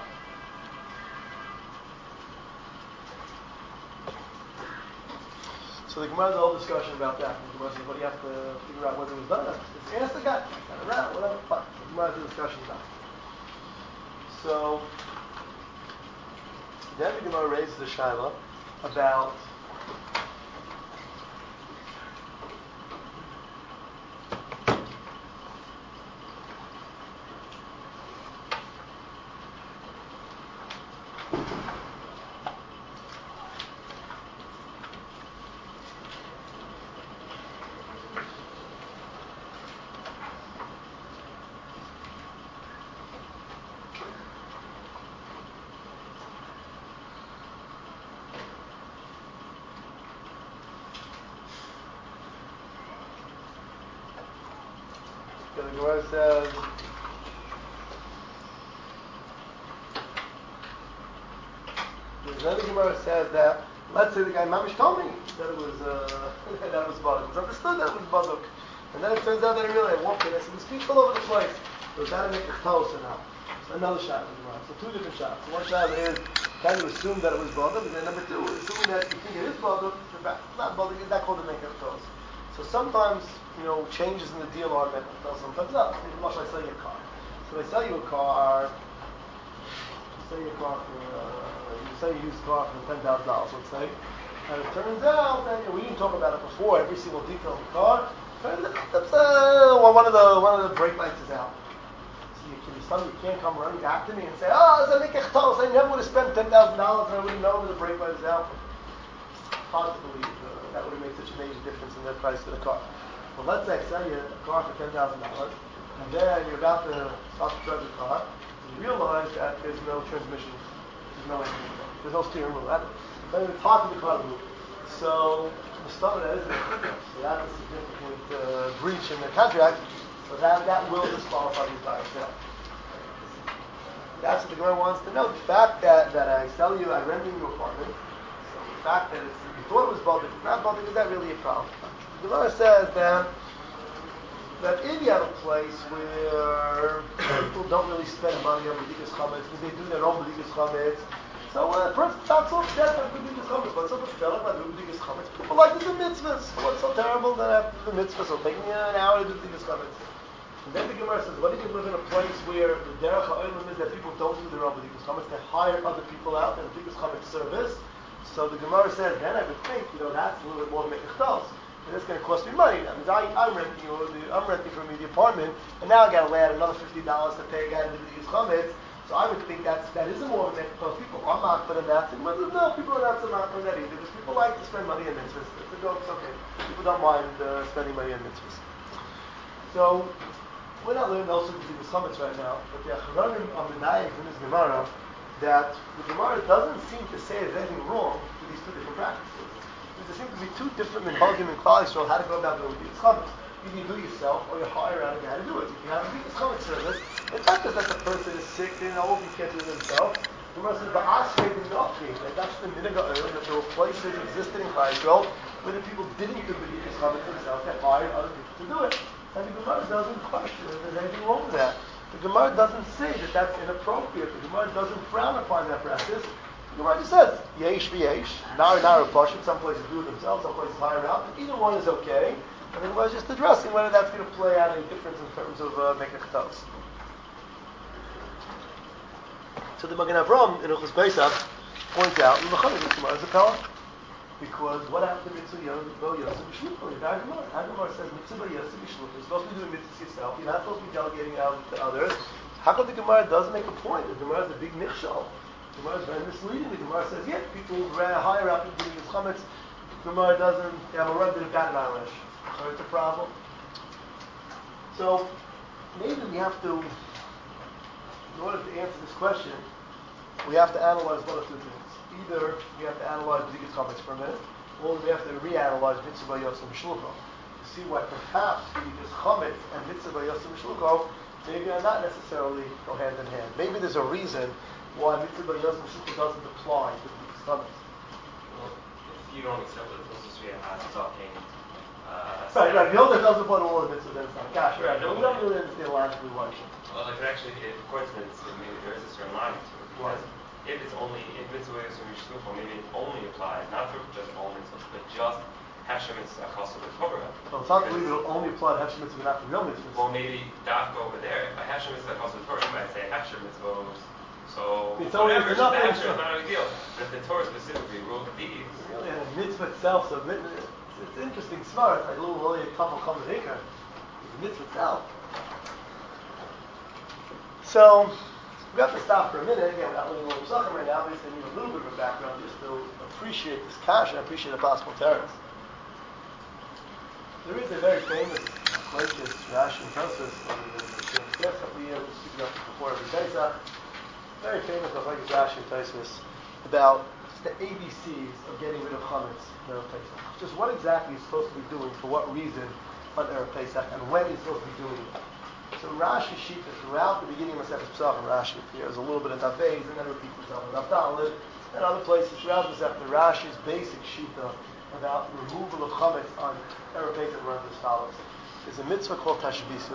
So the Gemara has a whole discussion about that. The Gemara says, what do you have to figure out whether it was done? Just ask the guy. Got around, whatever. Fine. The Gemara has a discussion about it. So then the Gemara raises the Shaila about the Gemara says, then the Gemara says that, let's say the guy Mamish told me that it was uh, that it was Baduk. It was understood that it was Baduk. And then it turns out that I really I walked in, I said, there's people all over the place. So is that a mikvah or not? So another shot in the Gemara. So two different shots. So one shot is, can you assume that it was bothered? And then number two, assuming that you think it is bothered, it's not bothered, is that called a mikvah? So sometimes, you know, changes in the deal are mikvah, sometimes not. Much like selling a car. So they sell you a car, you sell you a car for, uh, you sell you a used car for ten thousand dollars, let's say. And it turns out that, you know, we didn't talk about it before, every single detail of the car. Turns out that's, uh, well, one of the one of the brake lights is out. So you, can you, some, you can't come running back to me and say, oh, it's a mikvah. I never would have spent ten thousand dollars and I wouldn't know that the brake light is out. It's hard to believe uh, that would have made such a major difference in the price of the car. But let's say I sell you a car for ten thousand dollars, and then you're about to start to drive the car, and you realize that there's no transmission, there's no engine, there's no steering wheel. Then it's hard for the car to move. So the stuff of that isn't a so that's a significant uh, breach in the contract. So that, that will disqualify you by sale. That's what the Gemara wants to know. The fact that, that I sell you, I rent you your apartment, so the fact that it's, you thought it was bothered, it's not bothered, is that really a problem? The Gemara says that that if you have a place where people don't really spend money on B'dikas Chametz, because they do their own B'dikas Chametz, so uh, for instance, not so upset about B'dikas Chametz, but so much felt about doing B'dikas Chametz. People like to do mitzvahs. What's so terrible that I have to do mitzvahs? It'll take me an hour to do B'dikas Chametz. And then the Gemara says, what if you live in a place where the derech ha'olam is that people don't do their own B'dikas Chametz, they hire other people out in B'dikas Chametz service? So the Gemara says, then I would think, you know, that's a little bit more mekachtos. And it's going to cost me money. That means I, I'm renting you, I'm renting from you the apartment, and now I got to add another fifty dollars to pay a guy to do B'dikas Chametz. So I would think that's, that is a more of a mekachtos. People are not putting that. No, people are not so not putting that either. Because people like to spend money on mitzvahs. It's, it's okay. People don't mind uh, spending money on mitzvahs. So we're not learning also B'dikas Chametz right now, but the Acharonim are medayek in this Gemara that the Gemara doesn't seem to say there's anything wrong with these two different practices. There seem to be two different minhagim and Klal Yisrael how to go about doing B'dikas Chametz. Either you do it yourself or you hire out a guy to do it. If you have a B'dikas Chametz service, it's not just that the person is sick and old and can't do it themselves. The Gemara says, "Ba'asrei b'nafri." That's the minhag ha'olam, that there were places existing in Klal Yisrael where the people didn't do B'dikas Chametz themselves; they hired other people to do it. And the Gemara doesn't question if there's anything wrong with that. The Gemara doesn't say that that's inappropriate. The Gemara doesn't frown upon that practice. The Gemara just says, yesh v'yesh, nar nar pashut. Some places do it themselves, some places hire out. Either one is okay. And the Gemara is just addressing whether that's going to play out any difference in terms of uh, mekachtos. So the Magen Avram in Hilchos Pesach points out, the Gemara is a power. Because what happened to mitzvah bo yosef b'shluchah? The Gemara says mitzvah bo yosef b'shluchah. You're supposed to be doing mitzvahs yourself. You're not supposed to be delegating out to others. How come the Gemara does make a point? The Gemara is a big nichshol. The Gemara is very misleading. The Gemara says, yeah, people hire out people doing chametz. The Gemara doesn't. They have a run to the bad Irish. So it's a problem. So maybe we have to, in order to answer this question, we have to analyze one of two things. Either we have to analyze B'dikas Chametz for a minute, or we have to reanalyze Mitzvah Yosef B'Shlucho to see why perhaps B'dikas Chametz and Mitzvah Yosef B'Shlucho maybe are not necessarily go hand in hand. Maybe there's a reason why Mitzvah Yosef B'Shlucho doesn't apply to B'dikas Chametz. Well, if you don't accept what the closest we have talking. Uh, right, right. The older doesn't apply to all the mitzvahs, then it's not. Gosh, right. But we don't really understand logically why. Well, if actually, if according to this, maybe there is a certain line to it. Because if it's only, if mitzvah is from Yishluchah, maybe it only applies, not for just all mitzvahs, but just Hashem mitzvah chassid with Torah. Well, it's not believe it'll only apply to Hashem mitzvah, not to real mitzvahs. Well, maybe Dafka over there, if I Hashem mitzvah chassid with Torah, you might say Hashem mitzvah, so it's only whatever, it's just not the Hashem, it's not a big deal. But if the Torah specifically wrote these, yeah, mitzvah itself, so it's, it's interesting, smart, it's like a little only a couple comes an acre. It's a mitzvah itself. So, we have to stop for a minute. Again, we're not looking at Pesachim right now, but I need a little bit of a background just to appreciate this cash and appreciate the possible terrors. There is a very famous Klaikus, Rashi and Tosos, on the last couple of years, we'll speak about this before every Pesach. Very famous Klaikus, Rashi and Tosos about the A B Cs of getting rid of chametz in Erev Pesach. Just what exactly you're supposed to be doing, for what reason on Erev Pesach, and when you're supposed to be doing it. So Rashi Shita, throughout the beginning of Masechet Pesachim, Rashi appears a little bit in Tavez, and then repeats itself in Avdalid, and other places throughout the Masechet. Rashi's basic Shita about removal of chametz on Erev Pesach runs as follows. There's a mitzvah called Tashbisu,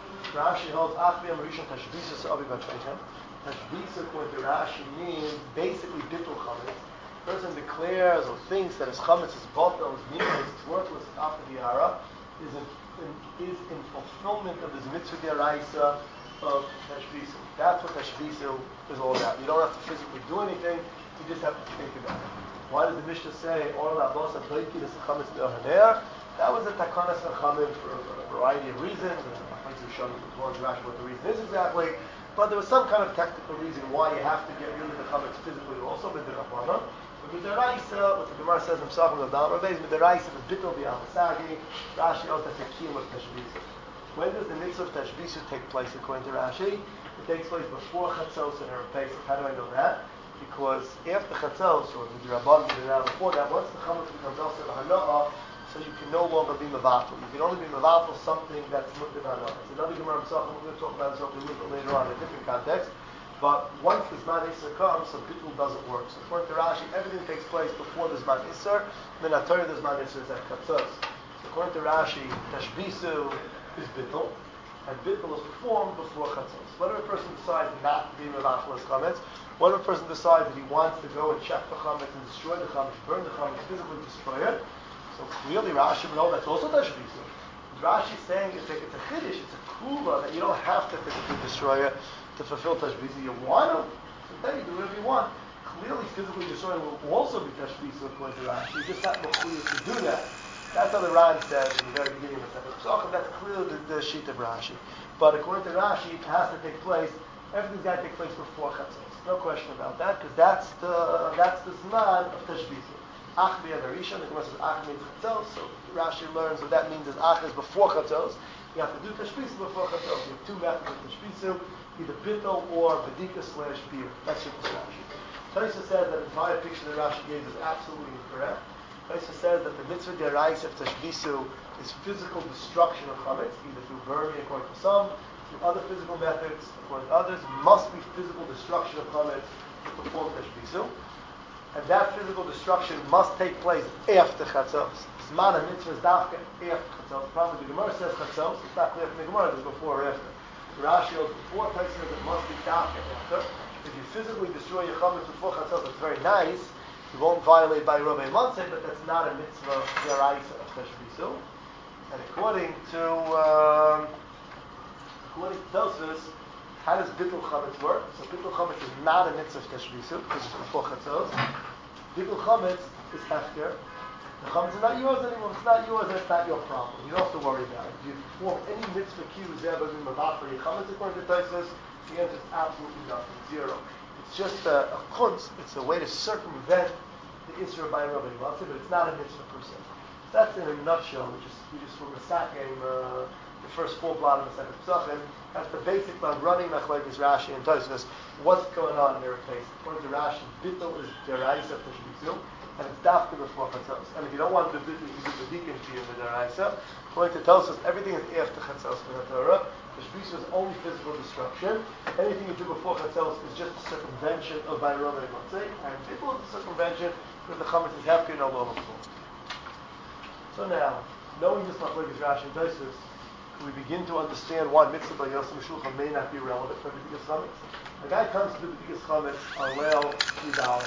Rashi holds Achvi Amarishon Tashbisa Sa'avi B'Shvechem. Tashbisa, according to Rashi, means basically bittul chametz. The person declares or thinks that his chametz is batal, is meaningless, it's worthless after the ara, is in, in, is in fulfillment of his mitzvah deraisa of tashbisa. That's what tashbisa is all about. You don't have to physically do anything, you just have to think about it. Why does the Mishnah say, Or la bosa doiki is chametz de'ahaner? That was a takanas v'chamim for a variety of reasons. I'm going to show you what the reason is exactly. But there was some kind of technical reason why you have to get rid of the chametz physically also, but the Rabbanan. But with the Raisa, what the Gemara says himself in the Dhamma Beis, with the Raisa, the bittul v'yamasagi, Rashi knows that's a kiyum of tashbisa. When does the mitzvah of tashbisa take place according to Rashi? It takes place before Chatzos and Erev Pesach. How do I know that? Because after Chatzos, or the Rabbanan did it out before that, once the chametz becomes also the Hana'ah, so you can no longer be mevatel. You can only be mevatel something that's mutter hana'ah. It's another Gemara himself, and we're going to talk about this a little bit later on in a different context. But once the Zman Isser comes, so bittul doesn't work. So according to Rashi, everything takes place before the Zman Isser, then after the Zman Isser is at Chatzos. So according to Rashi, Tashbisu is bittul, and bittul is performed before Chatzos. Whether a person decides not to be mevatel his chametz, whether a person decides that he wants to go and check the chametz and destroy the chametz, burn the chametz, physically destroy it, so clearly Rashi would know that's also tashbisa. Rashi is saying it's a, it's a chiddush, it's a kula that you don't have to physically destroy it to fulfill tashbisa. You want to, so then you do whatever you want. Clearly physically destroying will also be tashbisa according to Rashi. You just have no clue to do that. That's how the Ran says in the very beginning of the Sefer Pesachim. That's clearly the, the sheet of Rashi. But according to Rashi, it has to take place, everything's got to take place before Chatzos. No question about that, because that's the that's the zman of tashbisa. Ach v'yavarishon, the Gemara says Ach means Chatzos, so Rashi learns what that means is Ach is before Chatzos. You have to do Tashbisa before Chatzos. You have two methods of Tashbisa, either bittul or Bedika slash beer. That's what Rashi. Taisa says that the entire picture that Rashi gave is absolutely incorrect. Taisa says that the mitzvah deraisa of Tashbisa is physical destruction of chametz, either through burning according to some, through other physical methods according to others. Must be physical destruction of chametz to perform Tashbisa. And that physical destruction must take place after Chatzos. Zman and mitzvah is dafka after Chatzos. Probably the Gemara says Chatzos. It's not clear from the Gemara. It's before or after. Rashi goes before. Taisa says it must be dafka after. If you physically destroy your chametz before Chatzos, it's very nice. You won't violate by Rabbi Manseh, but that's not a mitzvah deraisa of Tashbisu. And according to um, according to Tosfos, how does bittul chametz work? So bittul chametz is not a mitzvah tashbisu because it's before chatzos. Bittul chametz is hefker. The chametz is not yours anymore. It's not yours, and it's not your problem. You don't have to worry about it. If you perform any mitzvah kiyuz ever been mavad for your chametz according to Tosfos, the answer is absolutely nothing, zero. It's just a, a kunz. It's a way to circumvent the isra by Rabbi Matzah, but it's not a mitzvah per se. That's in a nutshell. We just we just were masaking uh, the first full blot of the Sefer Pesachim. That's the basic on running machlekes Rashi and Tosfos. What's going on in their case? According to Rashi, bittul is deraisa tashbisu, and it's dafka before chatzos. And if you don't want the bittul, you can do the deacon to you in the deraisa. According to Tosfos, everything is after chatzos for the Torah. Tashbisu is only physical destruction. Anything you do before chatzos is just a circumvention of Bayron and Motzei, and bittul is a circumvention because the chametz is hefker no longer full. So now, knowing this machlekes Rashi and Tosfos, we begin to understand why mitzvah by Yosef Shulchan may not be relevant for B'dikas Chametz. A guy comes to do B'dikas Chametz on Leil Yudaleh.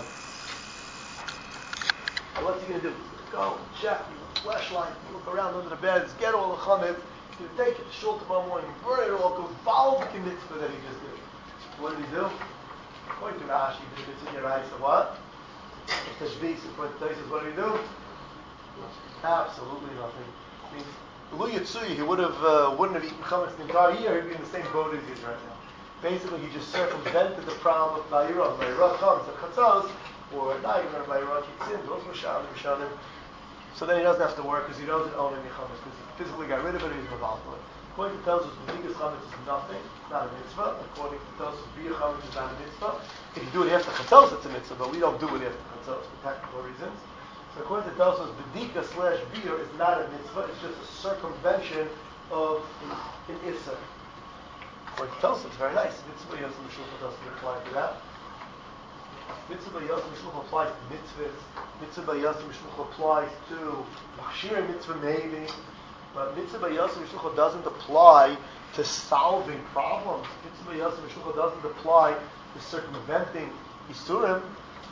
So what's he going to do? He's going to go, check, use a flashlight, look around under the beds, get all the Chametz, he's going to take it to shul tomorrow morning, burn it all, go follow the mitzvah that he just did. What did he do? According to Rashi, he did the mitzvah what? Tashbis. According to Tosfos, what did he do? Absolutely nothing. It means Lu Yitzui, he would have uh, wouldn't have eaten chametz the entire year. He'd be in the same boat as he is right now. Basically, he just circumvented the problem of Bayirah. Bayirah comes at Chatzos, or at night when Bayirah kicks in, goes Rishonim, Rishonim. So then he doesn't have to work because he doesn't own any chametz because he physically got rid of it and he's meval to it. According to Tosfos, B'dikas chametz is nothing. It's not a mitzvah. According to Tosfos, B'dikas chametz is not a mitzvah. If you do it after Chatzos, it's a mitzvah, but we don't do it after Chatzos for technical reasons. So according to Tosfos, B'dika slash beer is not a mitzvah, it's just a circumvention of an issa. According to Tosfos, very nice. Mitzvah Yosef Meshulchan doesn't apply to that. Mitzvah Yosef Meshulchan applies to mitzvahs. Mitzvah Yosef Meshulchan applies to Machshir mitzvah maybe. But mitzvah yosef mishlucha doesn't apply to solving problems. Mitzvah yosef mishlucha doesn't apply to circumventing isurim.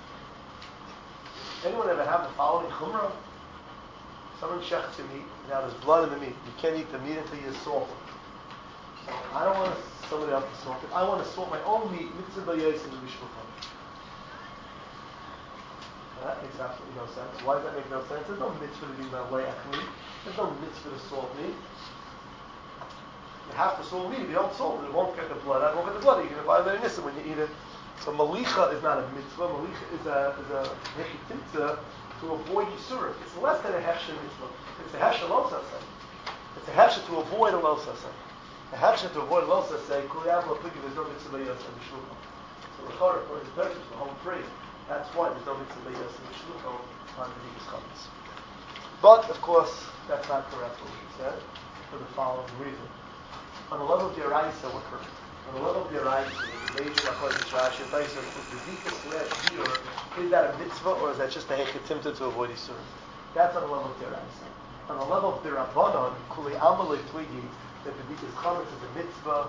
Anyone ever have the following chumrah? Someone shechts your meat, now there's blood in the meat. You can't eat the meat until you salt it. So I don't want somebody else to salt it. I want to salt my own meat. Mitzvah yosef mishlucha. That makes absolutely no sense. Why does that make no sense? There's no mitzvah to be meleach. There's no mitzvah to salt meat. You have to salt meat. If you don't salt it, it won't get the blood out. It won't get the blood. You're going to violate an issa when you eat it. So malicha is not a mitzvah. Malicha is a is a hechitimtza to avoid yisurim. It's less than a hechsher mitzvah. It's a hechsher lo saseh. It's a hechsher to avoid a lo saseh. A hechsher to avoid a lo saseh. Kuliyam lo pigi. There's no mitzvah yosef mishlucha. So the Torah, according to Pesach, the home free. That's why there's no mitzvah yosef mishlucha on the Dikas Chametz. But of course, that's not correct. What we said for the following reason. On the level of the Araisa, we're correct. On the level of the Araisa, the major according to Rashi and Taisa, is the Dikas slash Dior, is that a mitzvah or is that just a heketimta to avoid Yisurim? That's on the level of the Araisa. On the level of the Rabbanon, Kuli Amalei Twigi, that the Dikas Chametz is a mitzvah.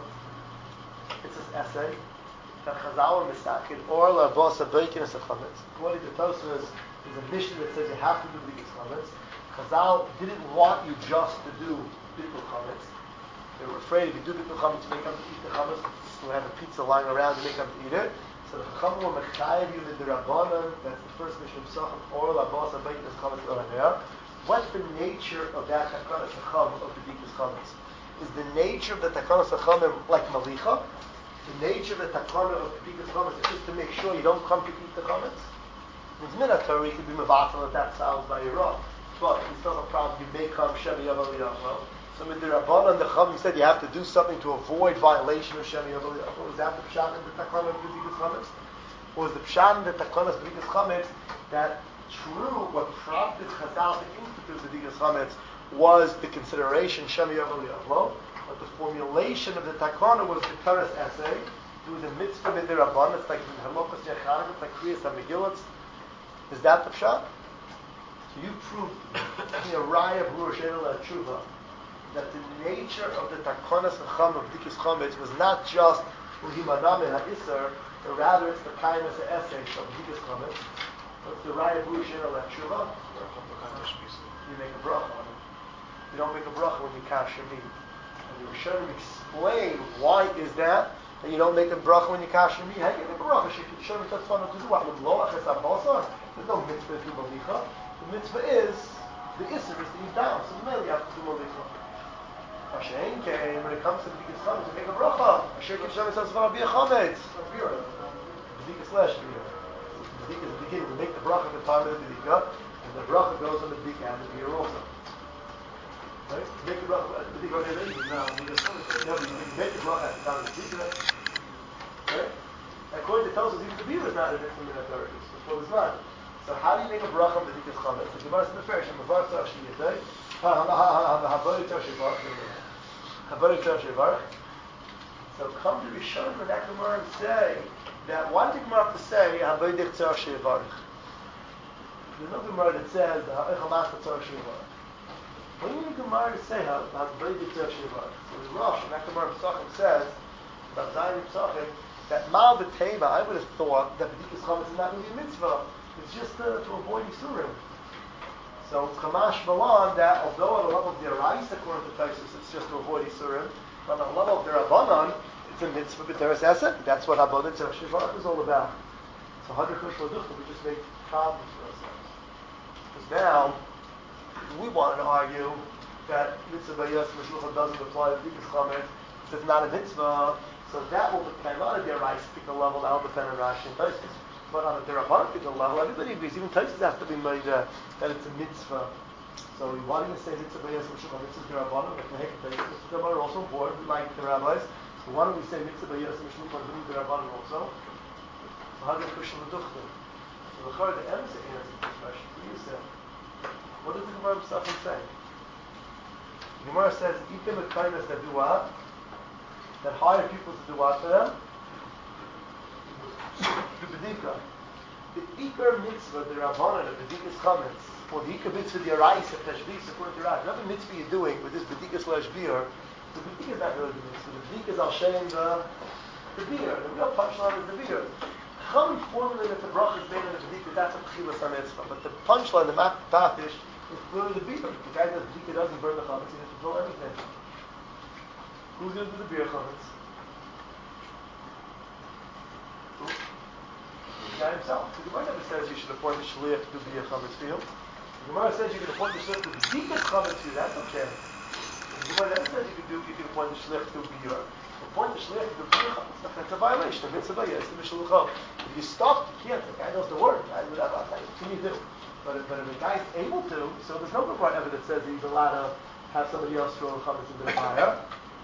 It's this essay that Chazal and Mistakin or La Bosa Beikin is a Chametz. According to Tosfos, there's a mission that says you have to do Dikas Chametz. Chazal didn't want you just to do Bittul Chametz. They were afraid if you do Bittul Chametz, you make up to eat the Chametz, you have a pizza lying around, you make up to eat it. So the Chachamim were Mechayev you the Rabbanan, that's the first mission of Pesachim, or La Bosa Beikin is Chametz Oraner. What's the nature of that Takanas Chacham of the Dikas Chametz? Is the nature of the Takanas Chachamim like Malicha? The nature of the Takana of the Dikas Chametz is just to make sure you don't come to eat the Chametz? It's Minator, you can be Mavatal if that's solved by your Rav. But you still have a problem, you may come Shemi Yav Aliyah. So with the Rabbanan, the Chachamim said you have to do something to avoid violation of Shemi Yav Aliyah. Was that the Pshat in the Takana of the Dikas Chametz? Or was the Pshat in the Takana of the Dikas Chametz that true, what prompted Chazal to institute the Dikas Chametz was the consideration Shemi Yav Aliyah? But the formulation of the Takana was the Teres essay. It was a mitzvah with the Rabbanan. It's like the Halakas Yecharav, it's like Kriyas HaMegillot. Is that the Pshat? So you proved in a Raya of Ruach Shena Tshuva that the nature of the Takonas Chacham of Dikas Chametz was not just Uhimanam and Ha'isar, but rather it's the kindness of essay of Dikas Chametz. What's the Raya of Ruach Shena Tshuva? You make a bracha on it. You don't make a bracha when you cash your meat. And the Rishonim explain why is that, and you don't make a bracha when you cash your meat. How can you make a bracha? Rishonim that's fun to do what? There's no mitzvah to do malicha. The mitzvah is, the isser is to eat down. So the you have to do malicha. Hashem came, when it comes to the Dikas Chametz, you make a bracha. Asher Kishem says, "V'Rabbi Chametz." The Dikas slash beer. The Dikas is the beginning. We make the bracha at the time of the Bidika, and the bracha goes on the Bidika and the beer also. Right? Make the bracha at the Bidika. No, you make the bracha at the time of the Bidika. Right? According to Tosfos, even the beer is not an instrument authority. It's before the Zman. So how do you make a bracha of the Dikas Chametz? The Gemara in the Farish, and Mavar Tzach Shiyatei, Habari Tzach Shevarach, Habari Tzach Shevarach. So come to Rishonim in that Gemara and say that why did the Gemara have to say Habari Tzach Shevarach? There's no Gemara that says Hachamas Tzach Shevarach. What do you mean the Gemara to say Habari Tzach Shevarach? So the Rosh in that Gemara Pesachim says about Zayin Pesachim that Mal B'Teva, I would have thought that the Dikas Chametz is not really a mitzvah. It's just uh, to avoid Yisurim. So it's Chamash Malan that although at the level of the Araisa according to Taisus, it's just to avoid Yisurim, but on the level of the Rabbanan, it's a mitzvah b'teres esek. That's what Habari Tzach Shevarach is all about. So Hadar Kush Laduchta, we just make problems for ourselves. Because now, we want to argue that mitzvah Bayas Meshlucha doesn't apply to Dikas Chametz, it's not a mitzvah, so that will depend not on the Araisa level, that will depend on Rashi and Taisus. But on the Rabbanic level, everybody agrees. Even Taisus has to be made uh, that it's a mitzvah. So why do you say mitzvah b'yas mishlucha? Mitzvah the Rabbanic, like the Hekatei. Mitzvah are also important, like the rabbis. So why don't we say mitzvah b'yas mishlucha and the Rabbanic also? So how do you push the duchta? So the Chor, the Emes answers this question. What do you say? What does the Gemara Pesachim say? The Gemara says, "Item of kindness that do what? That hire people to do what for them? The B'dika. the Iker mitzvah, the Rabbanan, the Bedikas Chametz, or the Iker mitzvah, the Arais, the Tashbis, according to Rashi, whatever mitzvah you're doing with this Bedikas slash beer, the Bedikas is not really the mitzvah. The Bedikas Al Shem, the, the beer. The real punchline is the beer. Chum formulated the brachas made in the Bedikas, that's a Pchilas HaMitzvah. But the punchline, the Matafish, is clearly the beer. The guy that Bedikas doesn't burn the Chametz, he doesn't throw anything. Who's going to do the beer Chametz? Who? The guy himself. The Gemara never says you should appoint a shliach to do beer Chametz for you. The Gemara says you can appoint a shliach to do Bedikas Chametz for you. That's okay. The Gemara never says you can do you can appoint a shliach to do beer. Appoint a shliach to do beer Chametz. That's a violation. The mitzvah yes, the mishluchah. If you stop, you can't. The guy knows the word. Right? Whatever. What can you do? But if, but if a guy's able to, so there's no Gemara ever that says that he's allowed to have somebody else throw the Chametz into the fire.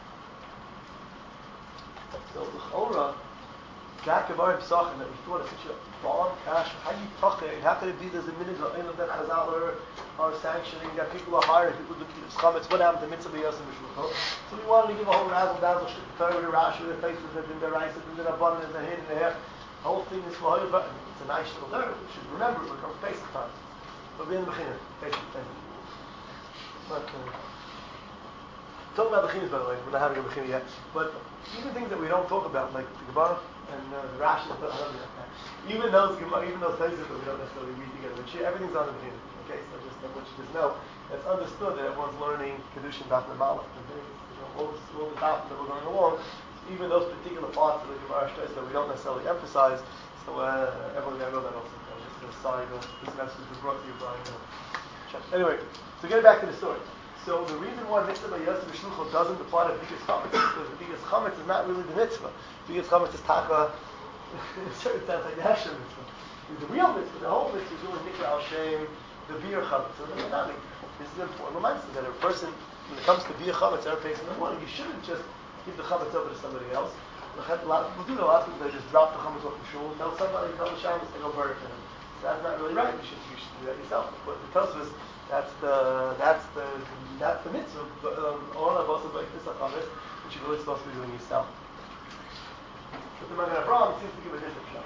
So the Chora, Jack of our Pesachim that we thought is such a bomb cash. How do you talk it? How could it be there's a minute of that Chazal are, are sanctioning that people are hiring people to do chametz? What happened to mitzvah yosem mishluchot? So we wanted to give a whole razzle dazzle shit to the Rashi, the faces that in the rice, in the rabbanon, in the head, in the hair. The whole thing is for it's a nice little dirt. We should remember it when it comes to Pesach time. But we're in the beginning. Pesach time. But uh, talking about beginners, by the way, we're not having a beginning yet. But even things that we don't talk about, like the Gemara and uh, the Rashi, even those even those places that we don't necessarily read together, which everything's on the beginning. Okay, so just I want you to just know it's understood that everyone's learning Kedushin Daf Malach and things, you know, all, this, all the Daf that we're going along. Even those particular parts of the Gemara stress that we don't necessarily emphasize, so uh, everyone's got to know that also. Uh, just an aside, uh, this message was brought to you by. Uh, anyway, so getting back to the story. So the reason why mitzvah by Yosef Shluchot doesn't apply to Bedikas Chametz is because the Bedikas Chametz is not really the mitzvah. Bedikas Chametz is taka. In certain sense, like the Hashem mitzvah. The real mitzvah, the whole mitzvah is really Nikra Al Shem, the beer Chametz. So the dynamic. This is an important reminder that a person, when it comes to beer Chametz, every place in the morning, you shouldn't just give the Chametz over to somebody else. A lot of people do that. A lot of people they just drop the Chametz off the shul and tell somebody, tell the Shabbos to go burn it for him. So that's not really right. You should, you should do that yourself. But the Tosfos, that's the that's the that's the mitzvah. All of us like this Chametz, which you're really supposed to be doing yourself. But the Magen Avraham seems to give a different shot.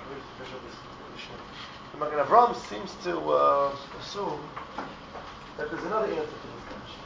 The Magen Avraham seems to uh, assume that there's another answer to this question.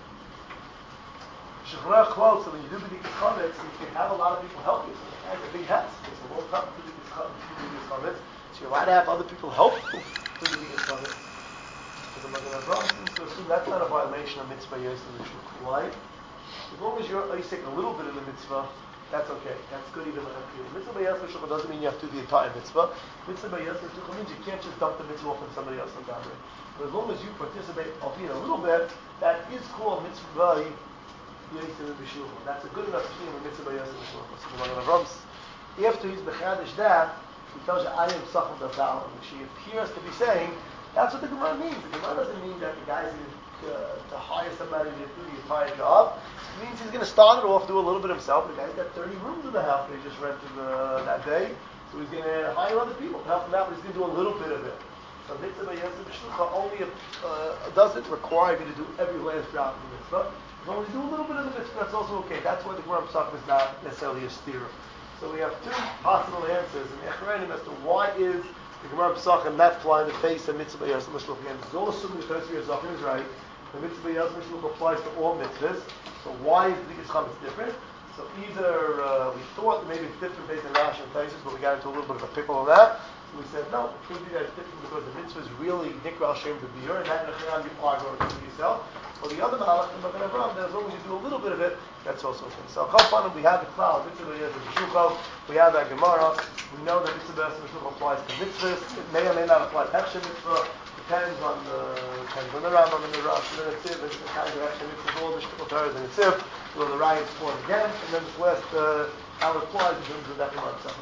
Shechrach quotes that when you do Bedikas Chametz, you can have a lot of people help you. So the guy's a big house. There's a long time to do Bedikas Chametz. So you're allowed to have other people help you do Bedikas Chametz. So the Magen Avraham seems to assume that's not a violation of mitzvah yosem mishluchot. Why? As long as you're take a little bit of the mitzvah, that's okay. That's good even like you. Mitzvah by yosem mishluchot doesn't mean you have to do the entire mitzvah. Mitzvah by yosem mishluchot means you can't just dump the mitzvah off on somebody else on Damri. But as long as you participate, albeit a little bit, that is called mitzvah by yosem mishluchot. That's a good enough scheme of mitzvah by yosem mishluchot. So the Magen Avraham, after he's bechadish that, he tells you I am sachal dafal, which he appears to be saying. That's what the Gemara means. The Gemara doesn't mean that the guy's going to, uh, to hire somebody to do the entire job. It means he's going to start it off, do a little bit himself. The guy's got thirty rooms in the house that he just rented uh, that day. So he's going to hire other people to help him out, but he's going to do a little bit of it. So mitzvah by yosem mishluchot only uh, doesn't require you to do every last drop of the mitzvah. As long as you do a little bit of the mitzvah, that's also okay. That's why the Gemara Pesachim is not necessarily a steer. So we have two possible answers in Echreinim as to why is the Gemara Pesachim not flying the face of mitzvah yosem mishluchot. Again, this is all assuming the first Pesachim is right. The mitzvah yosem mishluchot applies to all mitzvahs. So why is the Bedikas Chametz different? So either uh, we thought that maybe it's different based on Rashi and places, but we got into a little bit of a pickle on that. So we said no, it could be that it's different because the mitzvah is really Nikra Al Shem the beer, and that Nechayam you are going to do yourself. Or the other Mahalach, the Magen Avraham, that as long as you do a little bit of it, that's also okay. So Chal we have the cloud, mitzvah yosem mishluchot. We have that Gemara. We know that mitzvah yosem mishluchot applies to mitzvahs. It may or may not apply to Hechsher mitzvah. Depends on the depends on the Rambam and the Rosh and the Netziv and the kinds of Hechsher mitzvahs, all the shtickle Torahs and the Netziv. Will the Ryan support again? And then this last uh, how it applies in terms of that Gemara. So,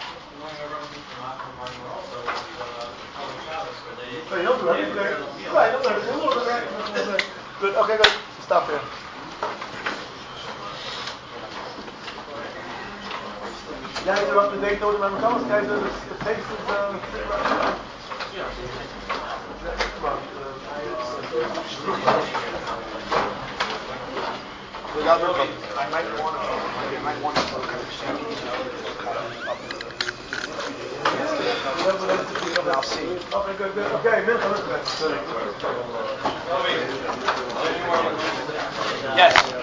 you don't do everything. Right, don't learn a little bit. Good. Okay, good. So stop there. Guys are up to date though, remember, tell us, guys, the, the pace is uh, pretty much. Yeah. Come on. I might want to, I might want to kind of change, you know, I'll see you. Okay, good, good. Okay, mincha, mincha. Yes.